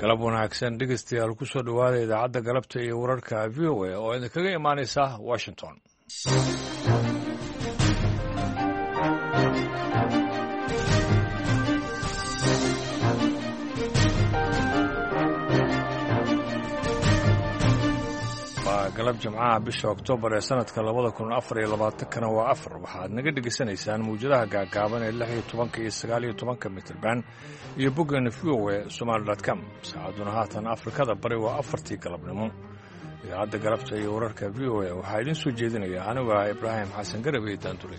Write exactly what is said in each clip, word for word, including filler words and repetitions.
galab wanaagsan dhegeystayaal ku soo dhowaada idaacadda galabta iyo wararka v o a oo idinkaga imaanaysa washington. waa galab jimcaha bisha oktoobar ee sanadka labada kun afar iyo labaatankana waa afar waxaad naga dhegaysanaysaan mawjadaha gaagaaban ee lix iyo tobanka iyo sagaal iyo tobanka mitirban iyo boggeena v o a somaali dot com. saacaduna haatan afrikada bari waa afartii galabnimo. idaacadda galabta iyo wararka v o a waxaa idiin soo jeedinaya anigu ah ibraahim xasan garabey daantule.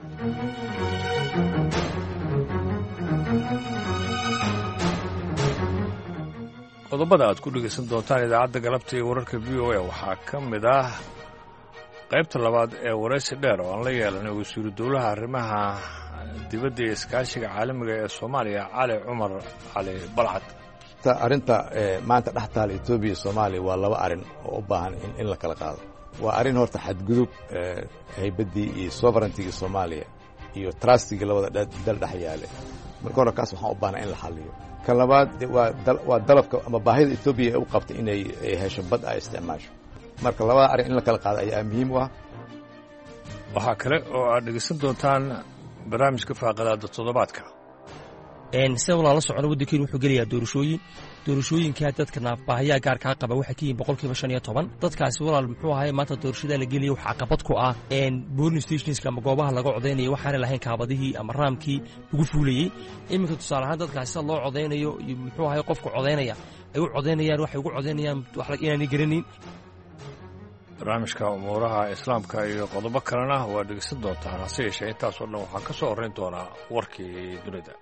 qodobada aad ku dhegaysan doontaan idaacadda galabta iyo wararka v o a waxaa ka mid ah qaybta labaad ee waraysi dheer oo aan la yeelanay wasiiru dowlaha arrimaha dibadda iyo iskaashiga caalamiga ee soomaaliya cali cumar cali balcad. arrinta maanta dhex taala etoobiya iyo soomaaliya waa laba arrin oo u baahan in la kala qaado. waa arrin horta xadgudub haybaddii iyo sovereigntigii soomaaliya iyo trustigii labada dal dhex yaale. marka hore kaas waxaan u baahnaa in la xalliyo. kan labaad waa dalabka ama baahida etoobiya ee u qabta inay hesho bad ay isticmaasho. marka labada arrin in la kala qaado ayaa muhiim u ah. waxaa kale oo aad dhegaysan doontaan barnaamijka faaqadaada toddobaadka. sida walaa la socona waddankeenu wuxuu gelayaa doorashooyin doorashooyinkaa dadka naafbaahayaa gaarkaa qaba waxay ka yihiin boqolkiiba shan iyo toban. dadkaasi walaal muxuu ahay maanta doorashada la gelaya waxaa caqabad ku ah boling stationska ama goobaha laga codaynaya waxaana lahayn kaabadihii ama raamkii lagu fuulayey. iminka tusaale ahaan dadkaasi sida loo codaynayo iyo muxuu ahay qofka codaynaya ay u codaynayaan waxay ugu codaynayaan inaanay garanayn. barnaamijka umuuraha islaamka iyo qodobo kalena waa dhegeysan doontaan. hase yeeshee intaasoo dhan waxaa ka soo horrayn doonaa warkii dunida.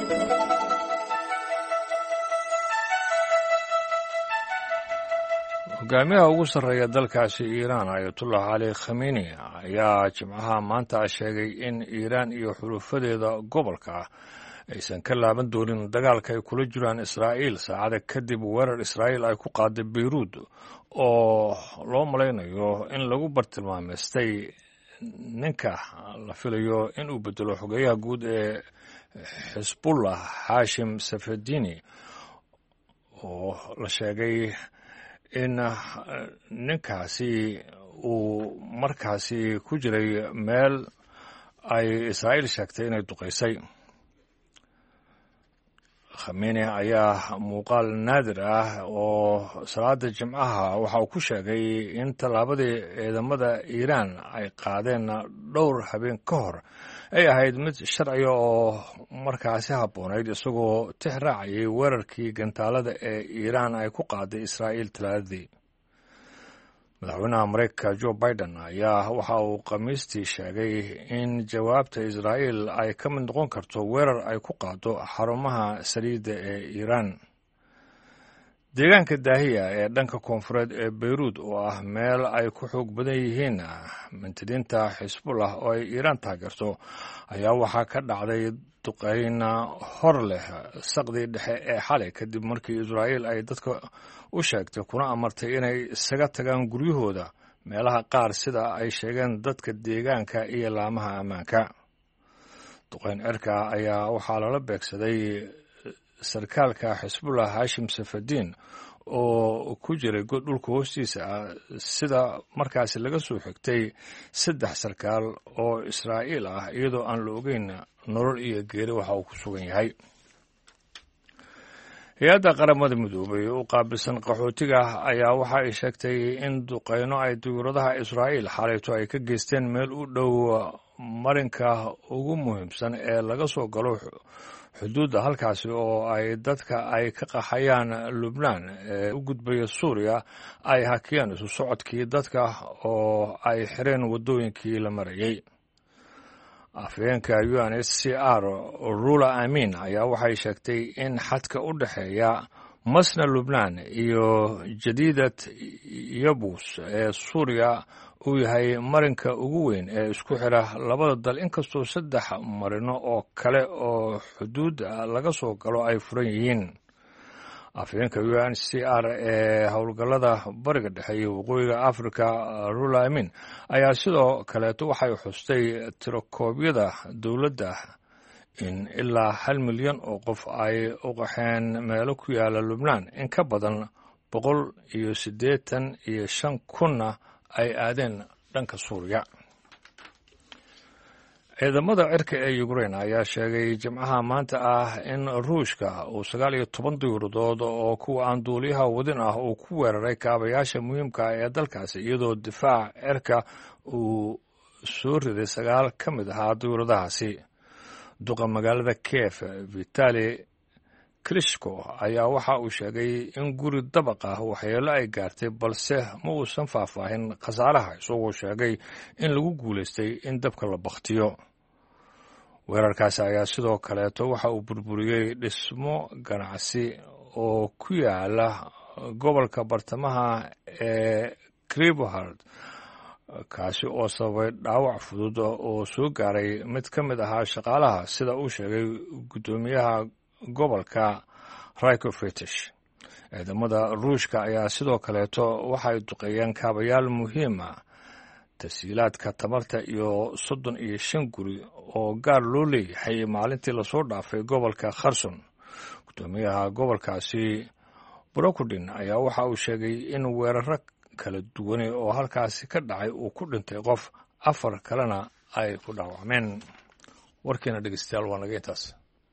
hogaamiyaha ugu sarreeya dalkaasi iiraan ayatullah cali khamenei ayaa jimcaha maanta sheegay in iiraan iyo xulufadeeda gobolka aysan ka laaban doonin dagaalka ay kula jiraan israa'iil saacada kadib weerar israa'iil ay ku qaaday beyruud oo loo malaynayo in lagu bartilmaameystay ninka la filayo inuu bedelo xogeeyaha guud ee xisbullah xaashim safadini oo la sheegay in ninkaasi uu markaasi ku jiray meel ay israa'iil sheegtay inay duqaysay. khamenei ayaa muuqaal naadir ah oo salaada jimcaha waxa uu ku sheegay in tallaabadii ciidamada iiraan ay qaadeen dhowr habeen ka hor ay ahayd mid sharciga oo markaasi habboonayd isagoo tix raacayay weerarkii gantaalada ee iiraan ay ku qaaday israa'iil talaadadii. madaxweynaha maraykanka joe biden ayaa waxa uu khamiistii sheegay in jawaabta israa'iil ay ka mid noqon karto weerar ay ku qaado xarumaha saliidda ee iiraan. deegaanka daahiya ee dhanka koonfureed ee beyruud oo ah meel ay ku xoog badan yihiin mintidiinta xisbullah oo ay iiraan taageerto ayaa waxaa ka dhacday duqayn hor leh saqdii dhexe ee xalay kadib markii israa'iil ay dadka u sheegtay kuna amartay inay isaga tagaan guryahooda meelaha qaar sida ay sheegeen dadka deegaanka iyo laamaha ammaanka. duqayn cirka ayaa waxaa lala beegsaday sarkaalka xisbullah haashim safadiin oo ku jiray god dhulka hoostiisa ah sida markaasi laga soo xigtay saddex sarkaal oo israa'iil ah iyadoo aan la ogeyn nolol iyo geeri waxa uu ku sugan yahay. hay-adda qaramada midoobay u qaabilsan qaxootiga ayaa waxa ay sheegtay in duqayno ay dawladaha israa'iil xalayto ay ka geysteen meel u dhow marinka ugu muhiimsan ee laga soo galo xuduudda halkaasi oo ay dadka ay ka qaxayaan lubnaan ee u gudbaya suuriya ay hakiyeen isu socodkii dadka oo ay xireen waddooyinkii la marayey. afhayeenka u n h c r rula amin ayaa waxay sheegtay in xadka u dhexeeya masna lubnaan iyo jadiidat yabus ee suuriya uu yahay marinka ugu weyn ee isku xidha labada dal inkastoo saddex marino oo kale oo xuduud laga soo galo ay furan yihiin. afhayeenka u n c r ee howlgallada bariga dhexe iyo waqooyiga africa rula amin ayaa sidoo kaleeto waxay xustay tirokoobyada dowladda in ilaa hal milyan oo qof ay u qaxeen meelo ku yaala lubnaan, in ka badan boqol iyo siddeetan iyo shan kunna ay aadeen dhanka suuriya. ciidamada cirka ee ukrain ayaa sheegay jimcaha maanta ah in ruushka uu sagaal iyo toban diyaaradood oo kuwa aan duuliyaha wadin ah uu ku weeraray kaabayaasha muhiimka ah ee dalkaasi, iyadoo difaaca cirka uu soo riday sagaal ka mid ahaa diyaaradahaasi. duqa magaalada kiev vitali klitschko ayaa waxa uu sheegay in guri dabaq ah waxyeelo ay gaartay, balse ma uusan faahfaahin khasaaraha, isagoo sheegay in lagu guulaystay in dabka la bakhtiyo. weerarkaasi ayaa sidoo kaleeto waxa uu burburiyey dhismo ganacsi oo ku yaala gobolka bartamaha ee krivohard, kaasi oo sababay dhaawac fudud oo soo gaaray mid ka mid ahaa shaqaalaha, sida uu sheegay guddoomiyaha gobolka Rykofetish. ciidamada ruushka ayaa sidoo kaleeto waxay duqeeyeen kaabayaal muhiima, tasiilaadka tamarta iyo soddon iyo shan guri oo gaar loo leeyahay maalintii lasoo dhaafay gobolka kherson. guddoomiyaha gobolkaasi brokudin ayaa waxa uu sheegay in weeraro kala duwane oo halkaasi ka dhacay uu ku dhintay qof, afar kalena ay ku dhaawacmeen. warkiina dhegeystayaal waa naga intaas.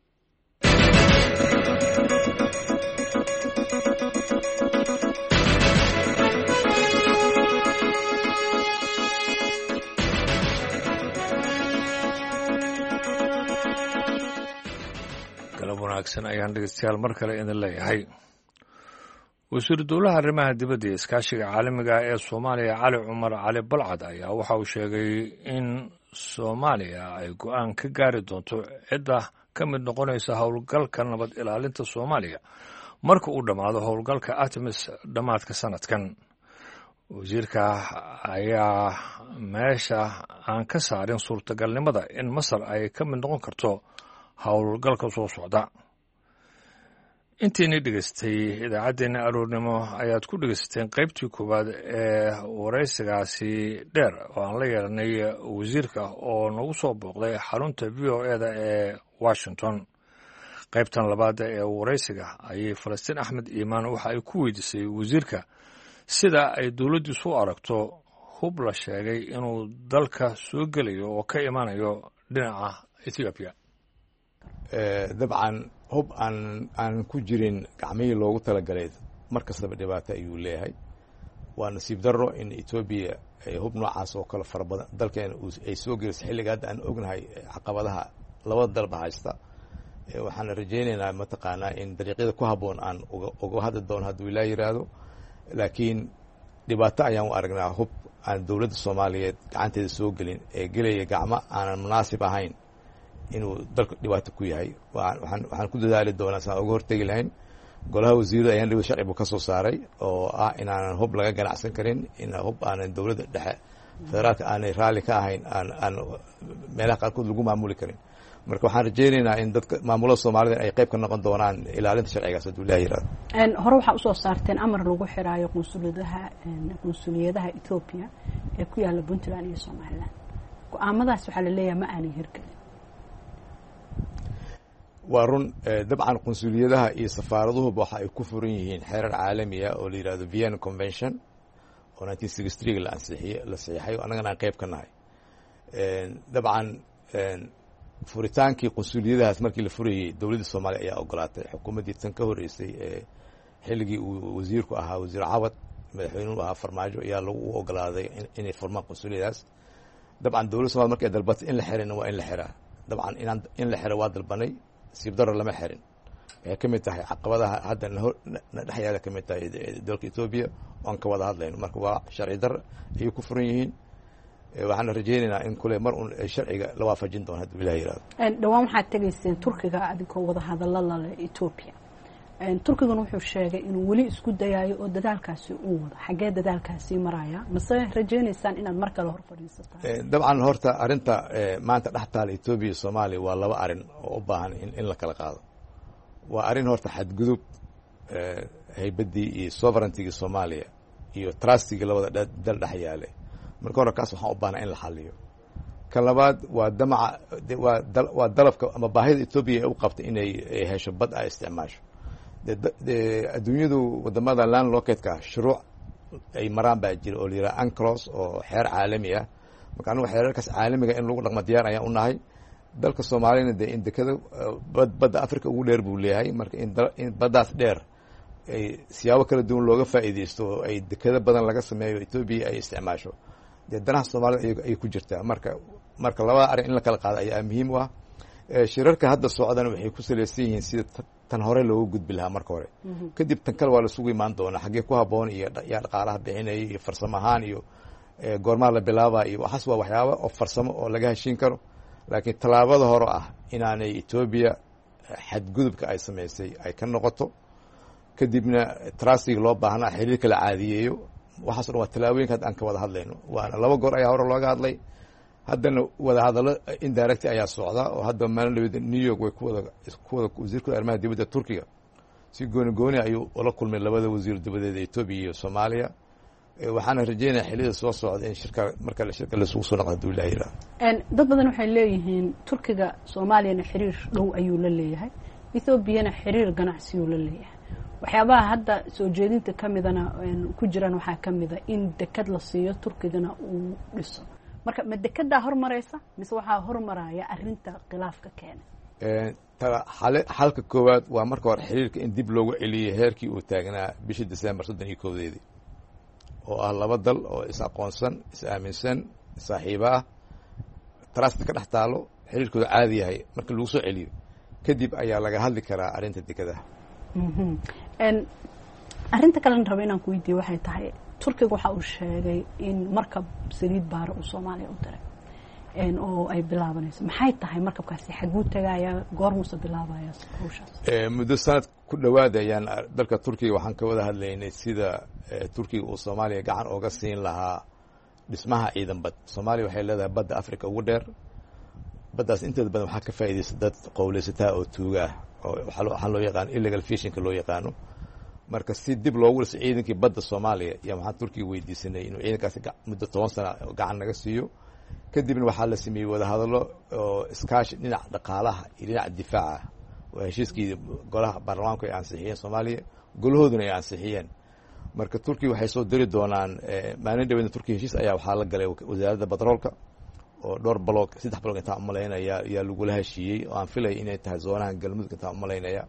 galab wanaagsan ayaan dhegeystayaal mar kale idin leeyahay. wasiiru dowlaha arrimaha dibadda iyo iskaashiga caalamiga ee Soomaaliya Cali Cumar Cali Balcad ayaa waxa uu sheegay in Soomaaliya ay go'aan ka gaari doonto cidda ka mid noqonaysa howlgalka nabad ilaalinta Soomaaliya marka uu dhammaado howlgalka Artemis dhammaadka sanadkan. wasiirka ayaa meesha aan ka saarin suurtagalnimada in Masar ay ka mid noqon karto howlgalka soo socda. intiina dhegaystay idaacaddeenna aroornimo ayaad ku dhegaysateen qaybtii koowaad ee waraysigaasi dheer oo aan la yeelanay wasiirka oo nagu soo booqday xarunta v o e da ee Washington. qaybtan labaad ee waraysiga ayay Falastiin Axmed Iimaan waxa ay ku weydiisay wasiirka sida ay dowladdiisu u aragto hub la sheegay inuu dalka soo gelayo oo ka imanayo dhinaca Ethiopia. dabcan hub aan aan ku jirin gacmihii loogu talagalay mar kastaba dhibaato ayuu leeyahay. waa nasiib darro in Ethiopia ay hub noocaas oo kale fara badan dalkeena ay soo gelisay xilliga hadda aan ognahay caqabadaha labada dalba haysta. waxaan rajaynaynaa mataqaanaa in dariiqyada ku habboon aan uga hadli doono hadduu ilaa yiraahdo, laakiin dhibaato ayaan u aragnaa hub aan dowladda Soomaaliyeed gacanteeda soo gelin ee gelaya gacmo aanan munaasib ahayn inuu dalka dhibaato ku yahay. waxaan waxaan ku dadaali doonaa saan uga hortegi lahayn. golaha wasiirada ayaan dhibada sharci buu ka soo saaray oo ah inaanan hub laga ganacsan karin, in hub aanan dowladda dhexe federaalka aanay raalli ka ahayn aan aan meelaha qaarkood lagu maamuli karin. marka waxaan rajaynaynaa in dadka maamulada Soomaalida ay qayb ka noqon doonaan ilaalinta sharcigaas hadduu ilaahay yiraahdo. een hore waxaa usoo saarteen amar lagu xiraayo qunsuliyadaha qunsuliyadaha Ethiopia ee ku yaala Puntland iyo Somaliland. go'aamadaas waxaa la leeyahay ma aanay hirgelin. waa run. dabcan qunsuliyadaha iyo safaaraduhu waxa ay ku furan yihiin xeerar caalami ah oo la yiraahdo Vienna Convention oo nineteen sixty-three la ansixiyay la saxiixay oo annagana aan qayb ka nahay. dabcan furitaankii qunsuliyadahaas markii la furayay dowladda Soomaaliya ayaa ogolaatay. xukuumaddii tan ka horeysay ee xilligii uu wasiirku ahaa wasiir Cawad, madaxweynuhu ahaa Farmaajo, ayaa lagu ogolaaday inay furmaan qunsuliyadaas. dabcan dowladda Soomaaliya markay dalbatay in la xirina waa in la xiraa. dabcan inaan in la xiro waa dalbanay, siib darro lama xirin. waxay ka mid tahay caqabadaha hadda na dhex yaala ka mid tahay dalka Ethiopia oon ka wada hadlayno. marka waa sharci darro ayay ku furan yihiin. waxaan rajaynaynaa in kule mar un sharciga la waafajin doono hadduu ilaahay yiraahdo. dhawaan waxaad tegayseen Turkiga adigoo wada hadallada leh Ethiopia. Turkiguna wuxuu sheegay inuu weli isku dayayo oo dadaalkaasi uu wado. xagee dadaalkaasi maraya mase rajaynaysaan inaad mar kale hor fadhiisataan? dabcan horta arrinta maanta dhex taala Ethiopia iyo Soomaaliya waa laba arrin oo u baahan in in la kala qaado. waa arrin horta xadgudub haybaddii iyo sovereignty-ga Soomaaliya iyo trustigii labada dal dhex yaale. marka hore kaas waxaan u baahnaa in la xalliyo. kan labaad waa damaca waa waa dalabka ama baahida etoobiya ay u qabta inay hesho bad ay isticmaasho de adduunyadu wadamada land locatka shuruuc ay maraan baa jira oo la yidhaha anclos oo xeer caalami ah marka anigu xeerarkaas caalamiga in lagu dhaqmo diyaar ayaan u nahay dalka soomaaliyana dee in dekada badda africa ugu dheer buu leeyahay marka in baddaas dheer ay siyaabo kala duwan looga faa'iideysto oo ay dekado badan laga sameeyo etoobiya ay isticmaasho dee danaha soomaalida ayay ku jirtaa marka marka labada arrin in la kala qaado ayaa muhiim u ah shirarka hadda socdana waxay ku salaysan yihiin sida tan hore loogu gudbi lahaa marka hore kadib tan kale waa lasugu imaan doonaa xaggee ku habboon iyo yaa dhaqaalaha bixinaya iyo farsamo ahaan iyo goormaa la bilaaba iyo waxaas waa waxyaaba oo farsamo oo laga heshiin karo laakiin tallaabada hore ah inaanay etoobiya xadgudubka ay samaysay ay ka noqoto kadibna trasiga loo baahnaa xiriirka la caadiyeeyo waxaaso dhan waa tallaabooyinka hadda aan ka wada hadlayno waana laba goor ayaa hore looga hadlay haddana wadahadallo indirect ayaa socda oo hadda maalin dhawed new york way kuwada kuwada wasiirkooda arrimaha dibadda turkiga si gooni gooni ayuu ula kulmay labada wasiir dibadeeda etoobiya iyo soomaaliya waxaana rajeynaya xiliyada soo socda in shirka marka shirka lasugu soo noqdo haduu ilaah yidhaah dad badan waxay leeyihiin turkiga soomaaliyana xiriir dhow ayuu la leeyahay ethoobiana xiriir ganacsiyuu la leeyahay waxyaabaha hadda soo jeedinta ka midana ku jiraan waxaa ka mida in dekad la siiyo turkigana uu dhiso marka ma dekedaa hormaraysa mise waxaa hormaraya arinta khilaafka keena xalka koowaad waa marka hore xiriirka in dib loogu celiyey heerkii uu taagnaa bishii december soddon iyo kowdeedii oo ah laba dal oo is aqoonsan is aaminsan saaxiibo ah trust ka dhex taalo xiriirkooda caadi yahay marka lagu soo celiyo kadib ayaa laga hadli karaa arrinta dekadaha arrinta kalena raba inaan ku weydiiye waxay tahay turkiga waxa uu sheegay in markab saliid baara uu soomaaliya u diray oo ay bilaabanayso maxay tahay markabkaasi xaguu tagayaa goormuuse bilaabaya hawshaas muddo sanad ku dhowaada ayaan dalka turkiga waxaan ka wada hadlaynay sida turkiga uu soomaaliya gacan ooga siin lahaa dhismaha ciidan bad soomaaliya waxay leedahay badda africa ugu dheer baddaas inteeda badan waxaa ka faa'iidaysa dad qowleysataa oo tuuga ah oo waxaa loo yaqaano illegal fishinka loo yaqaano marka si dib loogu dhiso ciidankii badda soomaaliya iyo waxaan turkiga weydiisanay inuu ciidankaasi muddo toban sana gacan naga siiyo kadibna waxaa la sameeyey wadahadallo oo iskaashi dhinaca dhaqaalaha iyo dhinaca difaaca waa heshiiskii golaha baarlamaanku ay ansixiyeen soomaaliya golahooduna ay ansixiyeen marka turkiga waxay soo diri doonaan maalin dhaweedna turkiya heshiis ayaa waxaa la galay wasaaradda batroolka oo dhowr baloog saddex baloog intaan umalaynaya ayaa lagula heshiiyey oo aan filaya inay tahay zoonahan galmudug intaan umalaynaya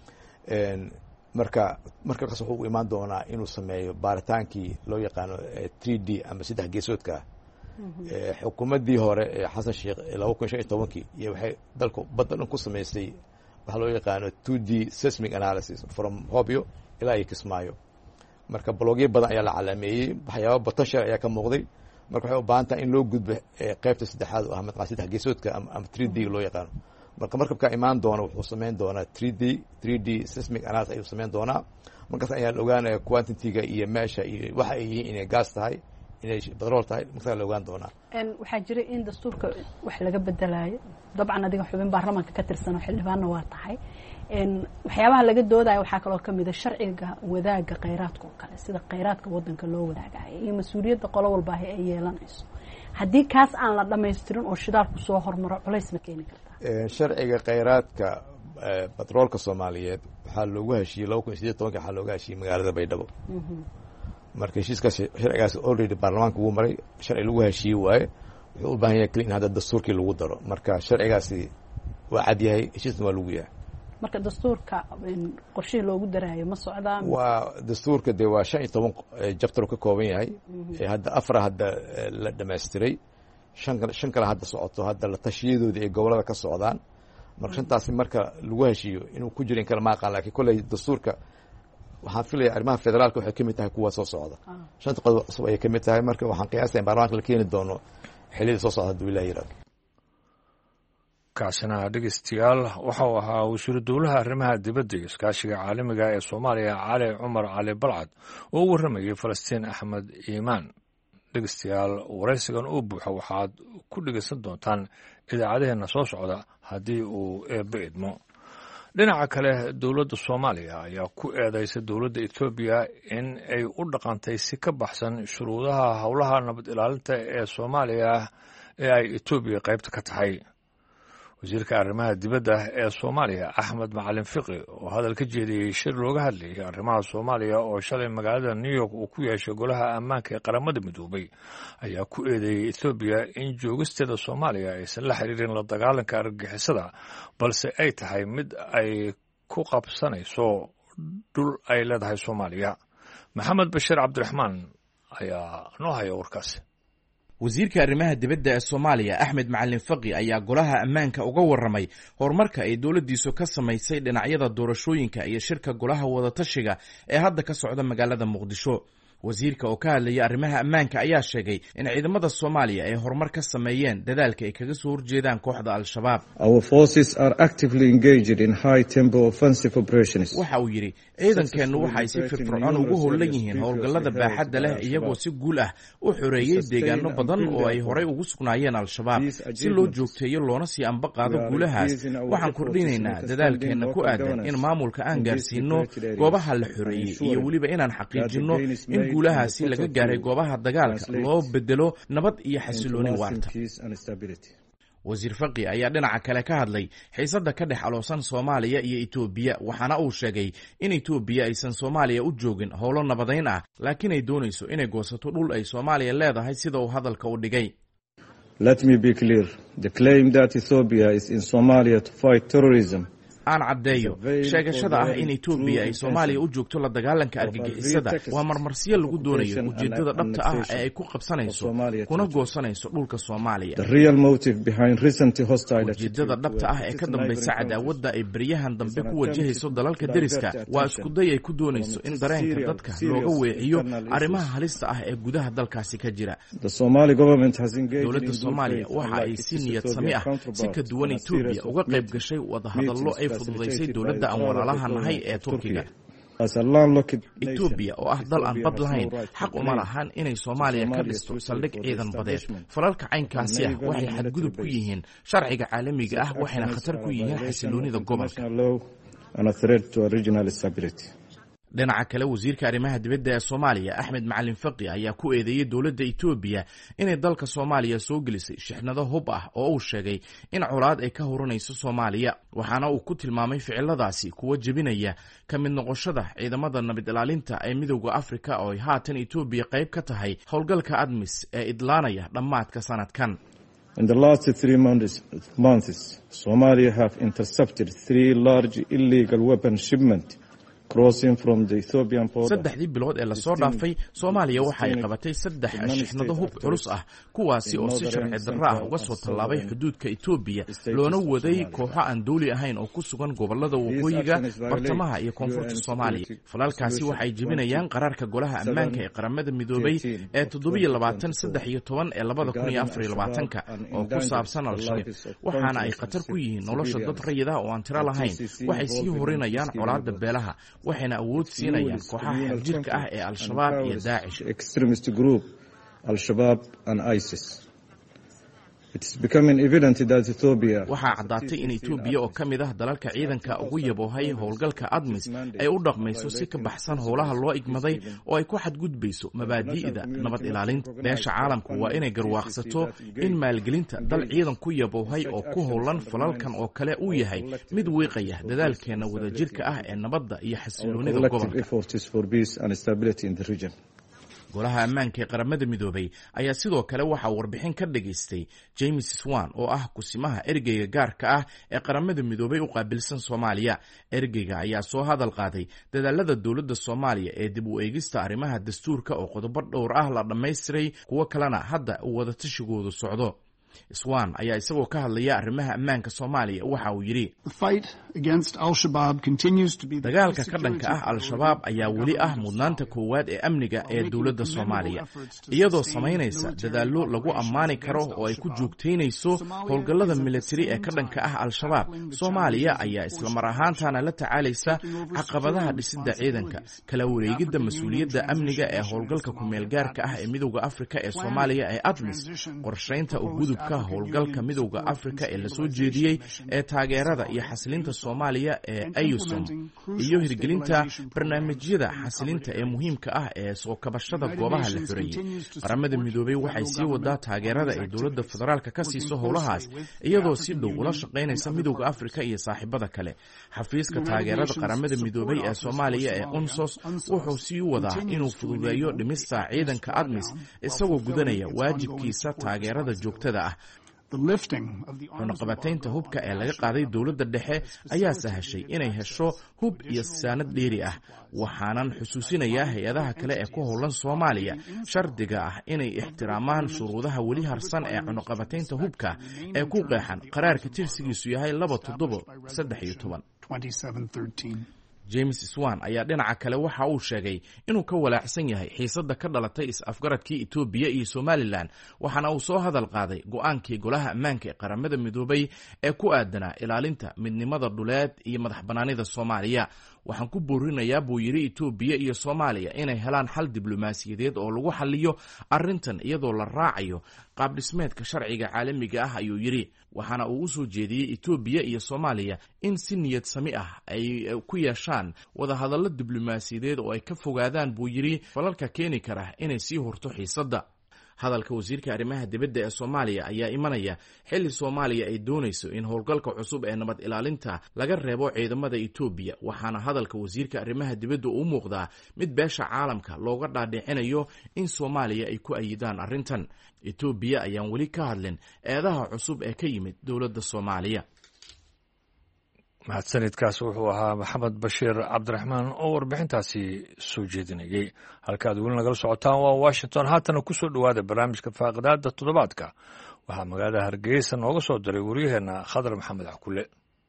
marka markaas wuxuu u imaan doonaa inuu sameeyo baaritaankii loo yaqaano three d ama saddex geesoodka ah xukuumaddii hore ee xasan sheekh laba kun shan iyo tobankii iyo waxay dalku badda dhan ku samaysay waxaa loo yaqaano two d seismic analysis from hobyo ilaa iyo kismaayo marka balogyo badan ayaa la calaameeyey waxyaaba potential ayaa ka muuqday marka waxay u baahan tahay in loo gudbo qaybta saddexaad oo ah mataqaa saddex geesoodka ama three d loo yaqaano marka markabkaa imaan doona wuxuu samayn doonaa three d three d seismic analysis ayuu samayn doonaa markaas ayaan ogaanaya quantity-ga iyo meesha iyo waxa ay yihiin inay gaas tahay inay batrool tahay markaas la ogaan doonaa waxaa jira in dastuurka wax laga bedelayo dabcan adiga xubin baarlamaanka ka tirsan oo xildhibaanna waa tahay waxyaabaha laga doodayo waxaa kaloo ka mida sharciga wadaaga khayraadka oo kale sida khayraadka wadanka loo wadaagayo iyo mas-uuliyadda qolo walbaahi ay yeelanayso haddii kaas aan la dhamaystirin oo shidaalku soo hormaro culays ma keeni kartaa sharciga khayraadka batroolka soomaaliyeed waxaa loogu heshiiyey laba kun iyo sideed tobanki waxaa looga heshiiyey magaalada baydhabo marka heshiiskaas sharcigaas already baarlamaanka wuu maray sharci lagu heshiiyey waaye wuxuu u baahan yahay keli in hadda dastuurkii lagu daro marka sharcigaasi waa cad yahay heshiisna waa lagu yahay marka dastuurka qorshihii loogu daraayo ma socdaan waa dastuurka dee waa shan iyo toban jabtar ka kooban yahay hadda afar hadda la dhamaystiray shan shan kale hadda socoto hadda la tashiyadooda ay gobolada ka socdaan marka shantaasi marka lagu heshiiyo inuu ku jiro in kale ma aqaan lakiin kolley dastuurka waxaan filaya arrimaha federaalka waxay ka mid tahay kuwa soo socda shanta qodob cusub ayay ka mid tahay marka waxaan qiyaasaya in baarlamaanka la keeni doono xiliyada soo socda hadduu ilaah yidhahdo kaasina dhegeystayaal waxa uu ahaa wasiiru dowlaha arrimaha dibadda iyo iskaashiga caalamiga ee soomaaliya cali cumar cali balcad oo u warramayay falastiin axmed iimaan dhegeystayaal waraysigan uu buuxo waxaad ku dhegeysan doontaan idaacadaheenna soo socda haddii uu eebbe idmo dhinaca kale dowladda soomaaliya ayaa ku eedeysay dowladda etoobiya in ay u dhaqantay si ka baxsan shuruudaha howlaha nabad ilaalinta ee soomaaliya ee ay etoobiya qaybta ka tahay. wasiirka arrimaha dibadda ee soomaaliya axmed macalin fiqi oo hadal ka jeediyey shir looga hadlayay arrimaha soomaaliya oo shalay magaalada new york uu ku yeeshay golaha ammaanka ee qaramada midoobay ayaa ku eedeeyey etoobiya in joogisteeda soomaaliya aysan la xiriirin la dagaalanka argagixisada balse ay tahay mid ay ku qabsanayso dhul ay leedahay soomaaliya. maxamed bashiir cabdiraxmaan ayaa noo haya warkaasi. wasiirka arrimaha dibadda ee soomaaliya axmed macalin faqi ayaa golaha ammaanka uga warramay horumarka ay dowladdiisu ka samaysay dhinacyada doorashooyinka iyo shirka golaha wadatashiga ee hadda ka socda magaalada muqdisho. wasiirka oo ka hadlayay arrimaha ammaanka ayaa sheegay in ciidamada soomaaliya ay horumar ka sameeyeen dadaalka ay kaga soo horjeedaan kooxda al-shabaab. waxa uu yidhi ciidankeennu waxa ay si firfircoon ugu howlan yihiin howlgallada baaxadda leh iyagoo si guul ah u xoreeyey deegaano badan oo ay horay ugu sugnaayeen al-shabaab. si loo joogteeyo loona sii amba qaado guulahaas waxaan kordhinaynaa dadaalkeenna ku aadan in maamulka aan gaarsiino goobaha la xoreeyey iyo weliba inaan xaqiijinno in guulahaasi laga gaaray goobaha dagaalka loo bedelo nabad iyo xasilooni waarta. wasiir faqi ayaa dhinaca kale ka hadlay xiisadda ka dhex aloosan soomaaliya iyo etoobiya waxaana uu sheegay in etoobiya aysan soomaaliya u joogin howlo nabadayn ah laakiin ay doonayso inay goosato dhul ay soomaaliya leedahay sida uu hadalka u dhigay. aan caddeeyo sheegashada ah in etoobiya ay soomaaliya u joogto la dagaalanka argagixisada waa marmarsiyo lagu doonayo ujeeddada dhabta ah ee ay ku qabsanayso kuna goosanayso dhulka soomaaliya. ujeeddada dhabta ah ee ka dambaysa cadaawadda ay beryahan dambe ku wajahayso dalalka deriska waa iskuday ay ku doonayso in dareenka dadka looga weeciyo arrimaha halista ah ee gudaha dalkaasi ka jira. dowladda soomaaliya waxa ay si niyad sami ah si ka duwan etoobiya uga qayb gashay wadahadallo ay fududaysay dowladda aan walaalaha nahay ee turkiga. etoobiya oo ah dal aan bad lahayn xaq uma lahan inay soomaaliya ka dhisto saldhig ciidan badeed. falalka caynkaasi ah waxay xadgudub ku yihiin sharciga caalamiga ah waxayna khatar ku yihiin xasiloonida gobolka. dhinaca kale wasiirka arrimaha dibadda ee soomaaliya axmed macalin faqi ayaa ku eedeeyey dowladda etoobiya inay dalka soomaaliya soo gelisay shixnado hub ah oo uu sheegay in colaad ay ka horanayso soomaaliya waxaana uu ku tilmaamay ficiladaasi kuwa jebinaya ka mid noqoshada ciidamada nabad ilaalinta ee midowda afrika oo ay haatan etoobiya qayb ka tahay howlgalka admis ee idlaanaya dhammaadka sanadkan. In the last three months, months Somalia have intercepted three large illegal weapon shipments saddexdii bilood ee lasoo dhaafay soomaaliya waxa ay qabatay saddex shixnado hub culus ah kuwaasi oo si sharci darro ah uga soo tallaabay xuduudka etoobiya loona waday kooxo aan dawli ahayn oo ku sugan gobolada waqooyiga bartamaha iyo koonfurta soomaaliya. falalkaasi waxay jebinayaan qaraarka golaha ammaanka ee qaramada midoobay ee toddobiyo labaatan saddex iyo toban ee labada kun iyo afar iyo labaatanka oo ku saabsan al-shabaab waxaana ay khatar ku yihiin nolosha dad rayid ah oo aan tiro lahayn. waxay sii horinayaan colaadda beelaha waxayna awood siinayaan kooxaha xagjirka ah ee al-shabaab iyo daacish. waxaa caddaatay in etoobiya oo ka mid ah dalalka ciidanka ugu yaboohay howlgalka admis ay u dhaqmayso si ka baxsan howlaha loo igmaday oo ay ku xadgudbayso mabaadi'da nabad ilaalinta. beesha caalamku waa inay garwaaqsato in maalgelinta dal ciidan ku yaboohay oo ku howlan falalkan oo kale uu yahay mid wiiqaya dadaalkeena wadajirka ah ee nabadda iyo xasiloonida gobolka. golaha ammaanka ee qaramada midoobay ayaa sidoo kale waxaa warbixin ka dhagaystay James Swan oo ah kusimaha ergeyga gaarka ah ee qaramada midoobay u qaabilsan Soomaaliya. ergeyga ayaa soo hadal qaaday dadaalada dowladda Soomaaliya ee dib u eegista arrimaha dastuurka oo qodobo dhowr ah la dhammaystiray kuwa kalena hadda uu wada tashigoodu socdo. Swan ayaa isagoo ka hadlaya arrimaha ammaanka Soomaaliya waxa uu yiri dagaalka ka dhanka ah al-shabaab ayaa weli ah mudnaanta koowaad ee amniga ee dowladda Soomaaliya iyadoo samaynaysa dadaallo lagu ammaani karo oo ay ku joogteynayso howlgallada military ee ka dhanka ah al-shabaab. Soomaaliya ayaa isla mar ahaantaana la tacaalaysa caqabadaha dhisidda ciidanka kala wareegidda mas-uuliyadda amniga ee howlgalka ku meel gaarka ah ee midowda Afrika ee Soomaaliya ee admis qorshaynta u gudub dalabka howlgalka midowda afrika ee lasoo jeediyey ee taageerada iyo xasilinta soomaaliya ee ayusom iyo hirgelinta barnaamijyada xasilinta ee muhiimka ah ee soo kabashada goobaha la xoreeyey. qaramada midoobey waxay sii wadaa taageerada ay dowladda federaalka ka siiso howlahaas iyadoo si dhow ula shaqaynaysa midowda afrika iyo saaxiibada kale. xafiiska taageerada qaramada midoobey ee soomaaliya ee unsos wuxuu sii wadaa inuu fududeeyo dhimista ciidanka admis isagoo gudanaya waajibkiisa taageerada joogtada ah. cunaqabataynta hubka ee laga qaaday dowladda dhexe ayaa sahashay inay hesho hub iyo saanad dheeri ah. waxaanan xusuusinayaa hay-adaha kale ee ku howlan soomaaliya shardiga ah inay ixtiraamaan shuruudaha weli harsan ee cunaqabataynta hubka ee ku qeexan qaraarka tirsigiisu yahay laba toddoba saddex iyo toban. james swan ayaa dhinaca kale waxa uu sheegay inuu ka walaacsan yahay xiisadda ka dhalatay is-afgaradkii etoobiya iyo somalilan, waxaana uu soo hadal qaaday go-aankii golaha ammaanka ee qaramada midoobay ee ku aadanaa ilaalinta midnimada dhuleed iyo madax bannaanida soomaaliya. waxaan ku boorinayaa buu yidhi etoobiya iyo soomaaliya inay helaan xal diblomaasiyadeed oo lagu xaliyo arrintan iyadoo la raacayo qaabdhismeedka sharciga caalamiga ah, ayuu yidhi. waxaana uu u soo jeediyey etoobiya iyo soomaaliya in si niyad sami ah ay ku yeeshaan wadahadallo diblomaasiyadeed oo ay ka fogaadaan buu yidhi falalka keeni kara inay sii horto xiisadda. hadalka wasiirka arrimaha dibadda ee soomaaliya ayaa imanaya xilli soomaaliya ay doonayso in howlgalka cusub ee nabad ilaalinta laga reebo ciidamada etoobiya, waxaana hadalka wasiirka arrimaha dibadda u muuqdaa mid beesha caalamka looga dhaadhicinayo in soomaaliya ay ku ayidaan arrintan. etoobiya ayaan weli ka hadlin eedaha cusub ee ka yimid dowladda soomaaliya. mahadsanidkaas wuxuu ahaa maxamed bashiir cabdiraxmaan oo warbixintaasi soo jeedinayey. halkaad weli nagala socotaan waa washington. haatana ku soo dhowaada barnaamijka faaqidaada toddobaadka. waxaa magaalada hargeysa nooga soo diray waryaheena khadar maxamed cakule.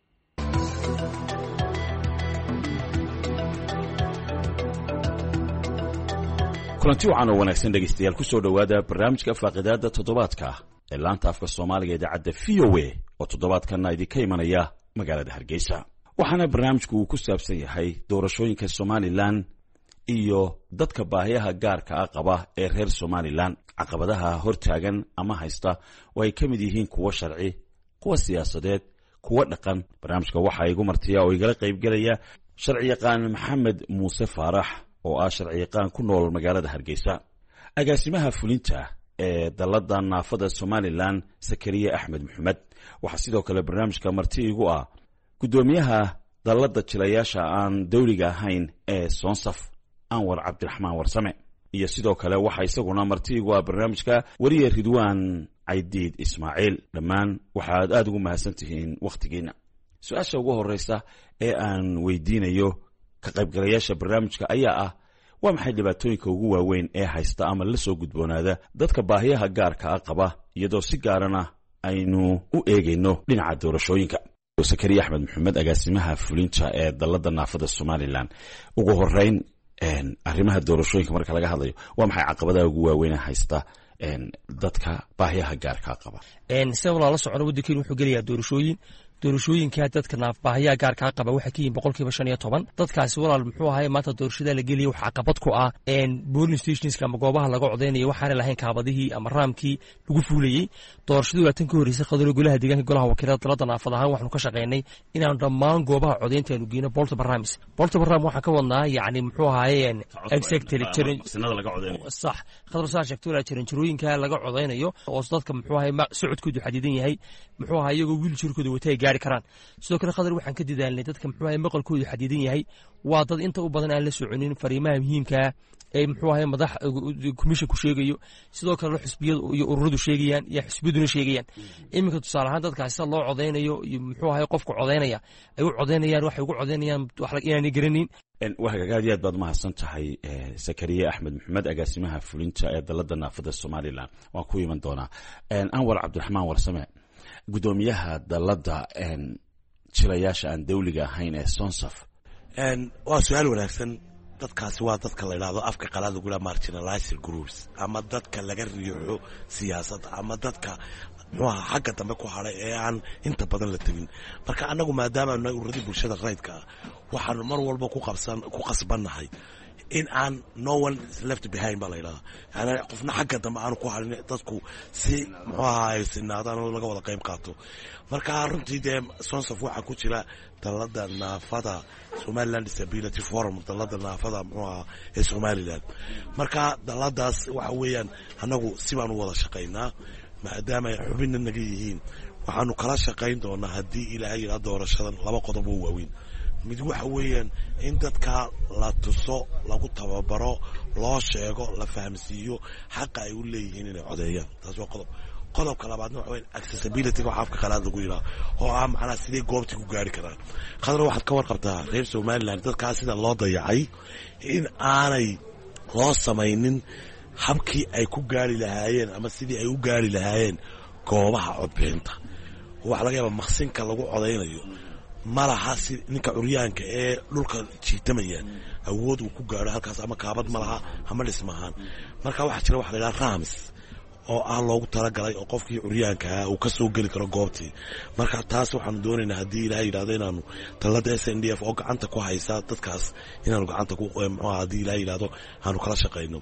kulanti wacan oo wanaagsan dhegaystayaal ku soo dhowaada barnaamijka faaqidaada toddobaadka ee laanta afka soomaaliga idaacadda v o a oo toddobaadkana idinka imanaya magaalada hargeysa. waxaana barnaamijku uu ku saabsan yahay doorashooyinka somalilan iyo dadka baahiyaha gaarka ah qaba ee reer somalilan, caqabadaha hortaagan ama haysta oo ay ka mid yihiin kuwo sharci, kuwa siyaasadeed, kuwa dhaqan. barnaamijka waxaa igu martiya oo igala qaybgelaya sharci yaqaan maxamed muuse faarax oo ah sharci yaqaan ku nool magaalada hargeysa, agaasimaha fulinta ee dalada naafada somalilan sakariye axmed maxamed. waxaa sidoo kale barnaamijka marti igu ah guddoomiyaha dalada jilayaasha aan dawliga ahayn ee soonsaf anwar cabdiraxmaan warsame, iyo sidoo kale waxaa isaguna marti igu ah barnaamijka weriye ridwaan caydiid ismaaciil. dhammaan waxaad aada ugu mahadsan tihiin wakhtigiina. su-aasha ugu horeysa ee aan weydiinayo ka qaybgalayaasha barnaamijka ayaa ah, waa maxay dhibaatooyinka ugu waaweyn ee haysta ama la soo gudboonaada dadka baahiyaha gaarka ah qaba, iyadoo si gaarana aynu u eegayno dhinaca doorashooyinka. sakariye axmed maxamed, agaasimaha fulinta ee dalada naafada somalilan, ugu horeyn arrimaha doorashooyinka marka laga hadlayo waa maxay caqabadaha ugu waaweyn ee haysta dadka baahiyaha gaarka qaba? sida walaala socona waddankeenu wuxuu gelayaa doorashooyin doorashooyinka dadka naafbaahiyaha gaarkaa qaba waxay ka yihiin boqolkiiba shan iyo toban. dadkaasi walaal muxuu ahaye maanta doorashada la geliyay wax caqabad ku ah polling stationska ama goobaha laga codaynaya waxaana lahayn kaabadihii ama raamkii lagu fuulayey. doorashadii waa tan ka horreysay qadalo golaha deegaanka golaha wakiilada dalada naafad ahaan waxaanu ka shaqaynay inaanu dhammaan goobaha codaynta aanu geyno bolta baraamis. bolta baraam waxaan ka wadnaa yacni muxuu ahaye exactly sax khadar saa sheegtay jaranjarooyinka laga codaynayo oo dadka muxuu ahaye socodkoodu xadidan yahay, muxuu ahaye iyagoo wiiljarkooda watay gaari karaan. sidoo kale khadar waxaan ka dadaalnay dadka muxuu ahaye maqalkoodu xadidan yahay, waa dad inta u badan aan la soconin fariimaha muhiimka ee muxuu ahaye madax commission ku sheegayo, sidoo kale xisbiyadu iyo ururadu sheegayaan iyo xisbiyaduna sheegayaan. iminka tusaale ahaan dadkaasi sida loo codaynayo iyo muxuu ahaye qofka codaynaya ay u codaynayaan waxay ugu codaynayaan wax inaanay garanin. wahagaagaad iyo aad baad mahadsan tahay sakariye axmed maxamed, agaasimaha fulinta ee dalada naafada somalilan. waan ku iman doonaa anwar cabdiraxmaan warsame, guddoomiyaha dalada jilayaasha aan dawliga ahayn ee sonsaf. waa su-aal wanaagsan. dadkaasi waa dadka la idhaahdo afka qalaad lagula marginalized groups, ama dadka laga riixo siyaasadda, ama dadka muxuaha xagga dambe ku hadhay ee aan inta badan la tegin. marka annagu maadaama nahay ururadii bulshada raydka ah waxaanu mar walba ku qabsan ku qasbannahay in aan no one left behind baa la yidhahdaa yani qofna xagga dambe aanu ku harin dadku si muxuu ahaay sinaadaan oo laga wada qayb qaato marka runtii dee sonsof waxaa ku jira dalada naafada Somaliland Disability Forum dalada naafada muxuu ahaa ee Somaliland marka daladaas waxa weeyaan anagu si baan u wada shaqaynaa maadaama ay xubinna naga yihiin waxaanu kala shaqayn doonaa haddii ilaahay ila doorashadan laba qodob oo waaweyn mid waxa weeyaan in dadka la tuso lagu tababaro loo sheego la fahamsiiyo xaq ay u leeyihiin inay codeeyaan taas waa qodob qodobka labaadna waxa weeyaan accessibility waxa afka qalaad lagu yiraahdo oo ah macna sidee goobta ku gaari karaan qadar waxaad ka warqabtaa reer Somaliland dadkaas sida loo dayacay in aanay loo samaynin habkii ay ku gaari lahaayeen ama sidii ay u gaari lahaayeen goobaha codbixinta waxa laga yaabaa maqsinka lagu codeynayo malaha si ninka curyaanka ee dhulka jiitamaya awood uu ku gaaro halkaas ama kaabad malaha ama dhismahan marka waxa jira wax la yiraahdo rams oo ah loogu talagalay oo qofkii curyaanka uu ka soo gali karo goobtii marka taas waxaan doonaynaa haddii ilaahay yiraahdo inaanu talada S N D F oo gacanta ku haysa dadkaas inaanu gacanta ku qoymo haddii ilaahay yiraahdo aanu kala shaqeyno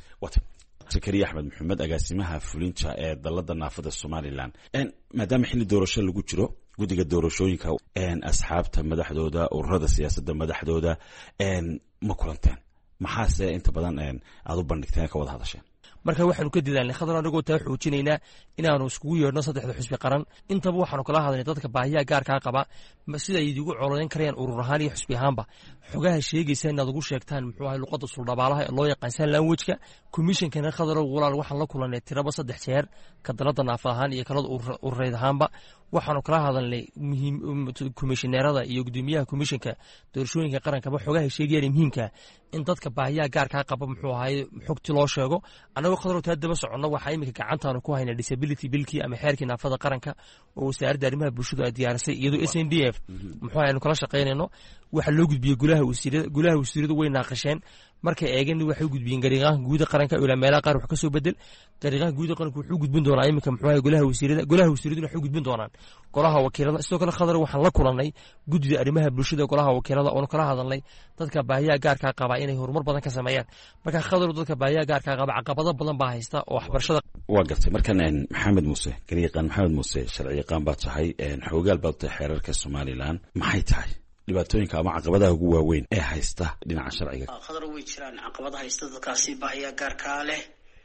Zakariya Axmed Maxamed agaasimaha fulinta ee dalada naafada Somaliland en maadaama xilli doorasho lagu jiro gudiga doorashooyinka en asxaabta madaxdooda ururada siyaasadda madaxdooda en ma kulanteen maxaase inta badan en aad u bandhigteen ka wada hadasheen marka waxaanu ka didaalnay khadar anagoo taa xoojinaynaa inaanu iskugu yeedhno saddexda xusbi qaran intaba waxaanu kala hadalnay dadka baahiyaha gaarkaa qaba sida ay idigu cololeyn karayaan urur ahaan iyo xusbi ahaanba xogaha sheegaysa inaad ugu sheegtaan muxuu ahay luqadda suldhabaalaha ee loo yaqaan sign language-ka commissionkana khadar walaal waxaan la kulannay tiraba saddex jeer ka dalada naafad ahaan iyo kalada urureed ahaanba waxaanu kala hadalnay muhiim komishineerada iyo gudoomiyaha komishinka doorashooyinka qarankaba xogaha sheegayaan muhiimka in dadka baahiyaha gaarkaa qaba muxuu ahay xogti loo sheego anagoo khadar taa daba socono waxa imika gacantaanu ku haynaa disability billkii ama xeerkii naafada qaranka oo wasaaradda arrimaha bulshada ay diyaarisay iyadoo S N D F muxuu ahay kala shaqeynayno waxa loo gudbiyay gulaha wasiirada gulaha wasiiradu way naaqasheen markay eegeen waxay u gudbiyeen gariiqaha guud qaranka ila meelaha qaar wax ka soo bedel gariiqaha guud qaranku wuxuu gudbin doonaa imika muxuu ahay gulaha wasiirada gulaha wasiiradu waxay gudbin doonaan golaha wakiilada sidoo kale khadar waxaan la kulanay guddiga arrimaha bulshada golaha wakiilada oo kala hadalnay dadka baahiyaha gaarka qaba inay horumar badan ka sameeyaan marka khadar dadka baahiyaha gaarka qaba caqabado badan baa haysta oo waxbarashada waa gartay markan Maxamed Muuse gariiqan Maxamed Muuse sharci yaqaan baa tahay xoogaal baad tahay xeerarka Somaliland maxay tahay dhibaatooyinka ama caqabadaha ugu waaweyn ee haysta dhinaca sharciga khadar way jiraan caqabadaha haysta dadkaasi baahiyaha gaarka leh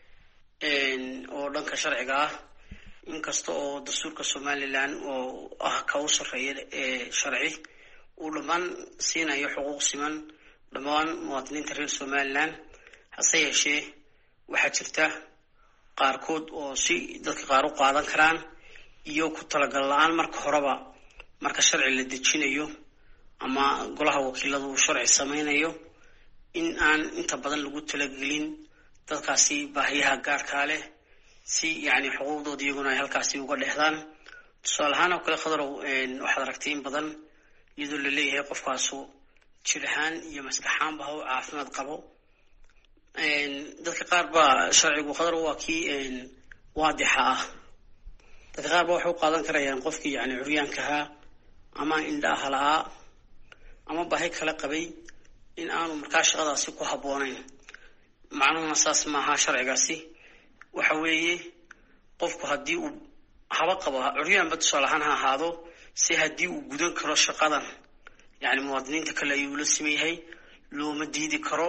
een oo dhanka sharciga ah inkasta oo dastuurka Somaliland oo ah ka u sareeya ee sharci uu dhamaan siinayo xuquuq siman dhamaan muwaadiniinta reer Somaliland hase yeeshee waxaa jirta qaarkood oo si dadka qaar u qaadan karaan iyo ku talagal la'aan marka horeba marka sharci la dejinayo ama golaha wakiiladu sharci samaynayo in aan inta badan lagu talagelin dadkaasi baahiyaha gaarka leh si yani xuquuqdooda iyaguna ay halkaasi uga dhexdaan tusaale ahaan oo kale khadarow waxaad aragtay in badan iyadoo la leeyahay qofkaasu jir ahaan iyo maskax ahaanba ha u caafimaad qabo dadka qaar baa sharcigu khadar waa kii waadixa ah dadka qaar ba waxay u qaadan karayaan qofkii yani curyaankahaa ama indhaha la'aa ama baahi kala qabay in aanu markaa shaqadaasi ku habboonayn macnuhuna saas maaha sharcigaasi waxa weeye qofku haddii uu haba qabo curyaanba tusaale ahaan ha ahaado si haddii uu gudan karo shaqadan yani muwaadiniinta kale ayuu la siman yahay looma diidi karo